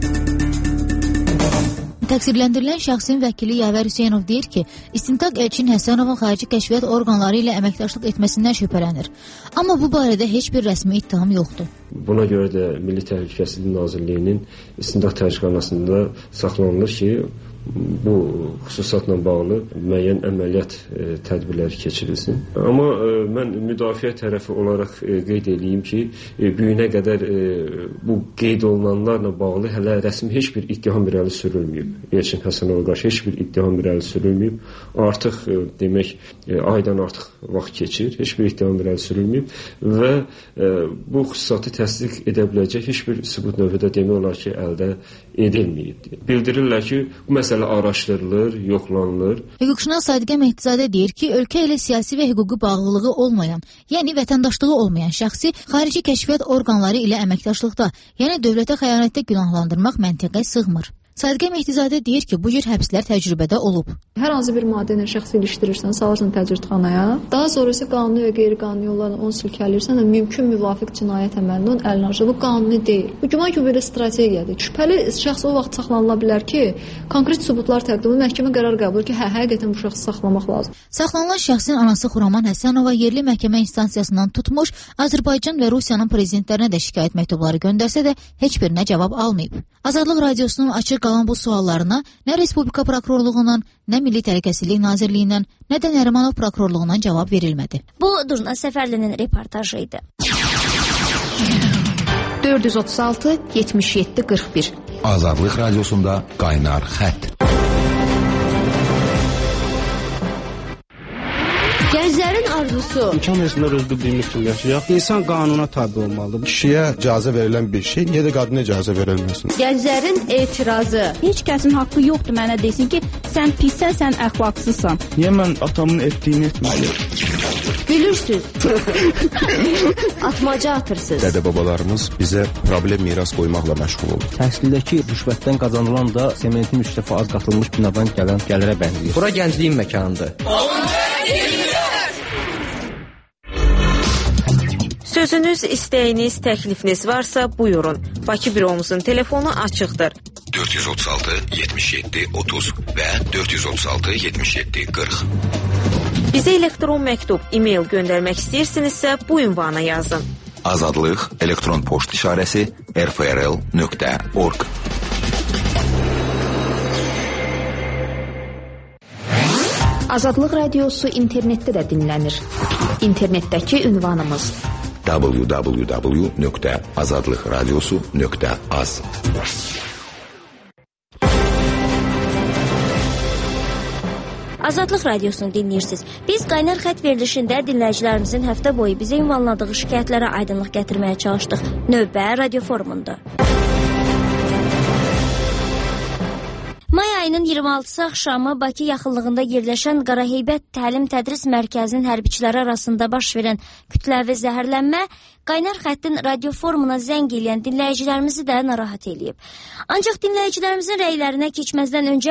Təqsirləndirilən şəxsin vəkili Yavər Hüseynov deyir ki, istintaq Elçin Həsənovun xarici kəşfiyyat orqanları ilə əməkdaşlıq etməsindən şübhələnir. Amma bu barədə heç bir rəsmi ittiham yoxdur. Buna görə də Milli Təhlükəsizlik Nazirliyinin istintaq təcridxanasında saxlanılır ki, bu xüsusatla bağlı müəyyən əməliyyat tədbirləri keçirilsin. Amma mən müdafiə tərəfi olaraq qeyd edeyim ki, bu günə qədər bu qeyd olunanlarla bağlı hələ rəsmi heç bir ittiham irəli sürülməyib. Elçin Həsənova qarşı heç bir ittiham irəli sürülməyib. Artıq demək aydan artıq vaxt keçir, heç bir ittiham irəli sürülməyib və bu xüsusatı təsdiq edə biləcək heç bir sübut növbədə demək olar ki, əldə edilməyib. Bildirirlər ki, bu məsələ araşdırılır, yoxlanılır. Hüquqşünas Sadiqə Mehdizadə deyir ki, ölkə ilə siyasi və hüquqi bağlılığı olmayan, yəni vətəndaşlığı olmayan şəxsi xarici kəşfiyyat orqanları ilə əməkdaşlıqda, yəni dövlətə xəyanətdə günahlandırmaq məntiqə sığmır. Sadiqə Mehdizadə deyir ki, bu cür həbslər təcrübədə olub. Hər hansı bir maddə ilə şəxsi ilişdirirsən, salırsan təcridxanaya, daha sonra isə qanuni və qeyri-qanuni yollarla onu silkələyirsən və mümkün müvafiq cinayət əməlindən əlinə alır. Bu qanuni deyil. Bu güman ki, belə strategiyadır. Şübhəli şəxs o vaxt saxlanıla bilər ki, konkret sübutlar təqdim edilib, məhkəmə qərar qəbul edir ki, həqiqətən bu şəxsi saxlamaq lazım. Saxlanılan şəxsin anası Xuraman Həsənova yerli məhkəmə instansiyasından tutmuş, Azərbaycan və Rusiyanın prezidentlərinə də şikayət məktubları göndərsə də heç birinə cavab almayıb. Azadlıq Radiosunun açıq qalan bu suallarına nə Respublika Prokurorluğundan, nə Milli Təhlükəsizlik Nazirliyindən, nə də Nərimanov Prokurorluğundan cavab verilmədi. Bu Durna Səfərlinin reportajı idi. 436 77 41 Azadlıq Radiosunda Qaynar Xətt. Gənclərin arzusu. İmkan versinlər öz bildiyimiz kimi yaşayaq. İnsan qanuna tabi olmalıdır. Kişiyə icazə verilən bir şey, niyə də qadına icazə verilməsin? Gənclərin etirazı. Heç kəsin haqqı yoxdur mənə desin ki, sən pissən, sən əxlaqsızsan. Niyə mən atamın etdiyini etməliyim? Gülürsüz. Atmaca atırsınız. Dədə-babalarımız bizə problem miras qoymaqla məşğul oldu. Təhsildəki rüşvətdən qazanılan da sementin 3 dəfə az qatılmış binadan gələn gəlirə bənzəyir. Bura gəncliyin məkanıdır. Sözünüz, istəyiniz, təklifiniz varsa buyurun. Bakı büromuzun telefonu açıqdır. 436 77 30 və 436 77 40. Bizə elektron məktub, e-mail göndərmək istəyirsinizsə bu ünvana yazın. Azadlıq elektron poçt işarəsi rfrl.org. Azadlıq Radiosu internetdə də dinlənir. İnternetdəki ünvanımız www.azadlıqradiosu.az. Azadlıq Radiosunu dinləyirsiniz. Biz Qaynar Xətt verilişində dinləyicilərimizin həftə boyu bizə ünvanladığı şikayətlərə aydınlıq gətirməyə çalışdıq. Növbə radio forumunda. May ayının 26-sı axşamı Bakı yaxınlığında yerləşən Qaraheybət Təlim-Tədris Mərkəzinin hərbiçiləri arasında baş verən kütləvi zəhərlənmə Qaynar Xəttin radio forumuna zəng eləyən dinləyicilərimizi də narahat eləyib. Ancaq dinləyicilərimizin rəylərinə keçməzdən öncə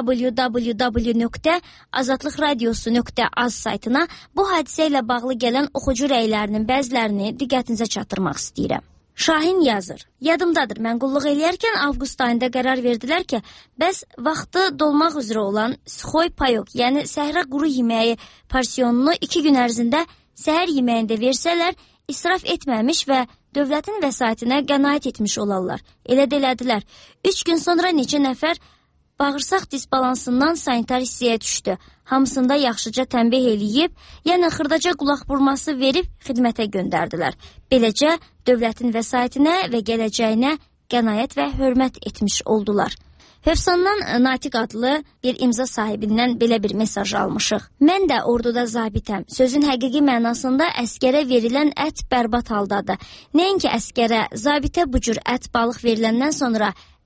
www.azadlıqradiosu.az saytına bu hadisə ilə bağlı gələn oxucu rəylərinin bəzilərini diqqətinizə çatdırmaq istəyirəm. Şahin yazır. Yadımdadır, mən qulluq eləyərkən avqust ayında qərar verdilər ki, bəs vaxtı dolmaq üzrə olan Sxoy Payok, yəni səhra quru yeməyi porsiyonunu 2 gün ərzində səhər yeməyində versələr, israf etməmiş və dövlətin vəsaitinə qənaət etmiş olarlar. Elə də elədilər. 3 gün sonra neçə nəfər bağırsaq disbalansından sanitar hissəyə düşdü. Hamısında yaxşıca tənbih eləyib, yəni xırdaca qulaq vurması verib xidmətə göndərdilər. Beləcə, dövlətin vəsaitinə və gələcəyinə qənaət və hörmət etmiş oldular. Hövsandan Natiq adlı bir imza sahibindən belə bir mesaj almışıq. Mən də orduda zabitəm. Sözün həqiqi mənasında əskərə verilən ət bərbad haldadır. Nəinki əskərə, zabitə bu cür ət balıq veriləndən sonra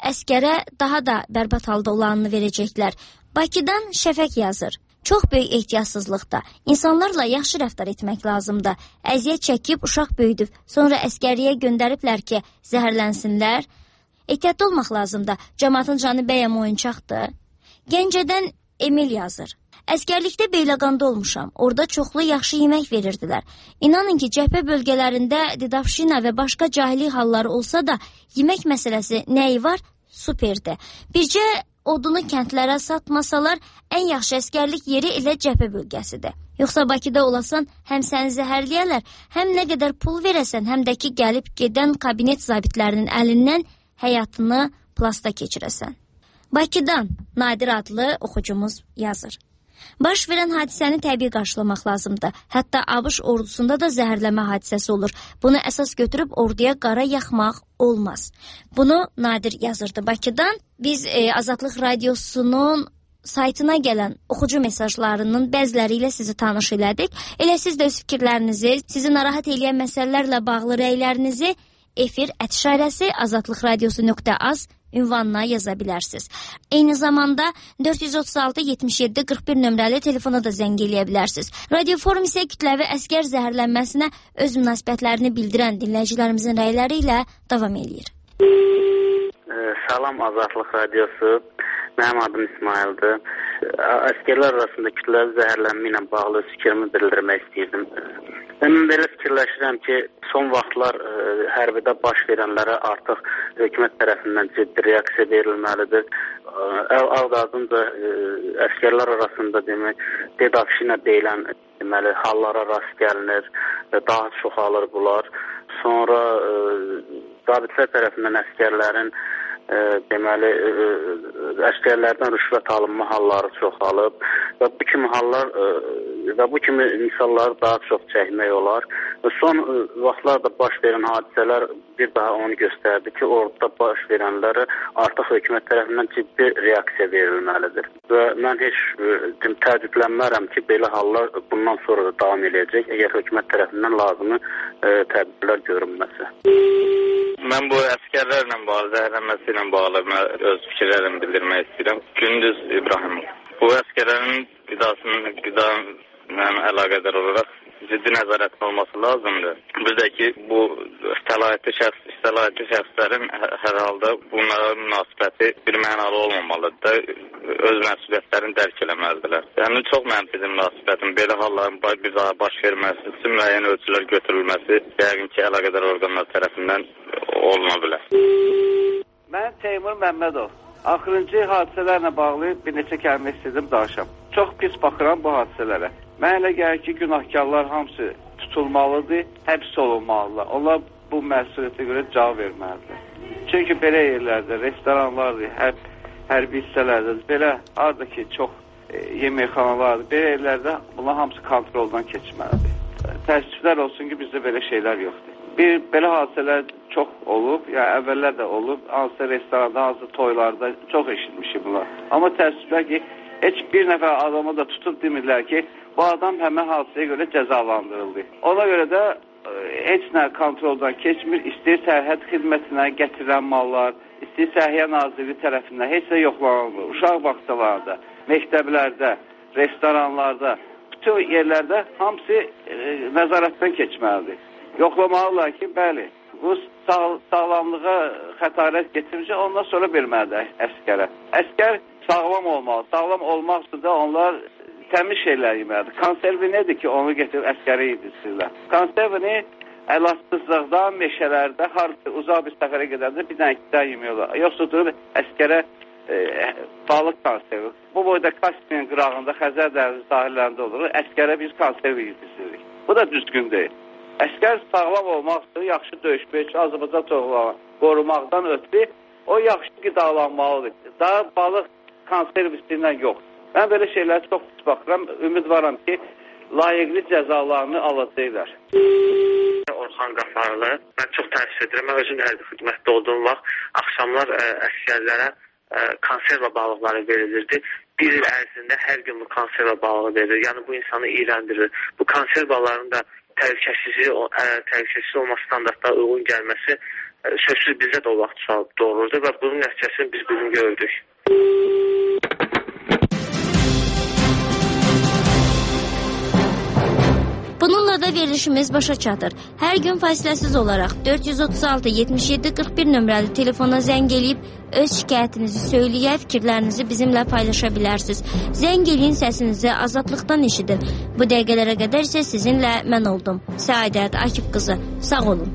əskərə daha da bərbad halda olanını verəcəklər. Bakıdan Şəfək yazır. Çox böyük ehtiyatsızlıqda. İnsanlarla yaxşı rəftar etmək lazımdır. Əziyyət çəkib uşaq böyüdüb, sonra əskəriyə göndəriblər ki, zəhərlənsinlər. Ehtiyatlı olmaq lazımdır. Cəmaatın canı bəyəm oyuncaqdır. Gəncədən Emil yazır. Əskərlikdə Beyləqanda olmuşam. Orada çoxlu yaxşı yemək verirdilər. İnanın ki, cəbhə bölgələrində didavşina və başqa cahili halları olsa da, yemək məsələsi nəyi var? Superdir. Bircə odunu kəndlərə satmasalar, ən yaxşı əskərlik yeri elə cəbhə bölgəsidir. Yoxsa Bakıda olasan, həm səni zəhərləyərlər, həm nə qədər pul verəsən, həm də ki, gəlib gedən kabinet zabitlərinin əlindən həyatını plasta keçirəsən. Bakıdan Nadir adlı oxucumuz yazır. Baş verən hadisəni təbii qarşılamaq lazımdır. Hətta ABŞ ordusunda da zəhərləmə hadisəsi olur. Bunu əsas götürüb orduya qara yaxmaq olmaz. Bunu Nadir yazırdı Bakıdan. Biz Azadlıq Radiosunun saytına gələn oxucu mesajlarının bəziləri ilə sizi tanış elədik. Elə siz də öz fikirlərinizi, sizi narahat edən məsələlərlə bağlı rəylərinizi efir@şairəsi azadlıqradiosu.az ünvanına yaza bilərsiniz. Eyni zamanda 436-77-41 nömrəli telefona da zəng eləyə bilərsiniz. Radio Forum isə kütləvi əskər zəhərlənməsinə öz münasibətlərini bildirən dinləyicilərimizin rəyləri ilə davam edir. Salam Azadlıq Radiosu. Mənim adım İsmaildir. Əskərlər arasında kütləvi zəhərlənmə ilə bağlı fikrimi bildirmək istəyirdim. Mən belə fikirləşirəm ki, son vaxtlar hərbidə baş verənlərə artıq hökumət tərəfindən ciddi reaksiya verilməlidir. Ardınca əskərlər arasında demək, didavşina deyilən hallara rast gəlinir, daha çoxalır bunlar. Sonra zabitlər tərəfindən əskərlərin deməli əskərlərdən rüşvət alınma halları çoxalıb və bu kimi hallar və bu kimi insanları daha çox çəkmək olar. Son vaxtlarda baş verən hadisələr bir daha onu göstərdi ki, orada baş verənlərə artıq hökumət tərəfindən ciddi reaksiya verilməlidir. Və mən heç təəccüblənmərəm ki, belə hallar bundan sonra da davam edəcək, əgər hökumət tərəfindən lazımi tədbirlər görünməsə. Mən bu əskərlərlə bağlı, zəhərlənməsi ilə bağlı öz fikirlərimi bildirmək istəyirəm. Gündüz İbrahimov. Bu əskərlərin qida əlaqədar olaraq ciddi nəzarətin olması lazımdır. Bir də ki, bu səlahiyyətli şəxslərin hər halda bunlara münasibəti bir mənalı olmamalıdır. Öz məsuliyyətlərini dərk eləməlidirlər. Yəni, çox mənfidir münasibətin. Belə halların bir daha baş verməsi üçün müəyyən ölçülər götürülməsi yəqin ki, əlaqədar orqanlar tərəfindən olma bilər. Mən Teymur Məmmədov. Axırıncı hadisələrlə bağlı bir neçə kəlmə istədim danışam. Çox pis baxıram bu hadisələrə. Mən elə gəlir ki, günahkarlar hamısı tutulmalıdır, həbs olunmalıdır. Onlar bu məsuliyyətə görə cavab verməlidir. Çünki belə yerlərdə, restoranlardır, hərbi hissələrdə, belə haradakı çox yeməkxanalardır, belə yerlərdə bunlar hamısı kontroldan keçməlidir. Təəssüflər olsun ki, bizdə belə şeylər yoxdur. Belə hadisələr çox olub, yəni əvvəllər də olub, hansısa restoranda, hansısa toylarda çox eşitmişik bunlar. Amma təəssüflər ki, heç bir nəfər adamı da tutub demirlər ki, bu adam həmən hadisəyə görə cəzalandırıldı. Ona görə də heç nə kontroldan keçmir, istəyir sərhəd xidmətinə gətirilən mallar, istəyir Səhiyyə Nazirliyi tərəfindən heç də yoxlanılmır. Uşaq bağçalarında, məktəblərdə, restoranlarda, bütün yerlərdə hamısı nəzarətdən keçməlidir. Yoxlamalılar ki, bəli, bu sağlamlığa xətarət getirince ondan sonra verməlidir əskərə. Əskər sağlam olmalı. Sağlam olmaq üçün də onlar təmiz şeylər yeməlidir. Konservi nədir ki, onu getirib əskəri yedirsinlər? Konservini əlasızlıqdan, meşələrdə, uzaq bir səfərə gedəndə bir dənə ikdən yemiyorlar. Yoxsa durub əskərə balıq konservi. Bu boyda Kaspiyın qırağında, Xəzər dənizi sahillərində olur. Əskərə biz konservi yedirsinlik. Bu da düzgün deyil. Əskər sağlam olmaq üçün, yaxşı döyüşmək üçün, Azərbaycan torpağını qorumaqdan ötürü o yaxşı qidalanmalıdır. Daha balıq konservisindən yox. Mən belə şeyləri çox pis baxıram. Ümid varam ki, layiqli cəzalarını alacaqlar. Orxan Qafarlı. Mən çox təəssüf edirəm. Mən özüm hərbi xidmətdə olduğum vaxt axşamlar əskərlərə konserva balıqları verilirdi. Bir il ərzində hər gün bu konserva balığı verilir. Yəni bu insanı iyrəndirir. Bu konservaların da təhlükəsizlik olması standartlara uyğun gəlməsi sözsüz bizə də o vaxt sual doğururdu və bunun nəticəsini biz bugün gördük. Bununla da verilişimiz başa çatır. Hər gün fasiləsiz olaraq 436 77 41 nömrəli telefona zəng eləyib öz şikayətinizi söyləyə, fikirlərinizi bizimlə paylaşa bilərsiniz. Zəng eləyin, səsinizi azadlıqdan eşidin. Bu dəqiqələrə qədər isə sizinlə mən oldum. Səadət Akif qızı. Sağ olun.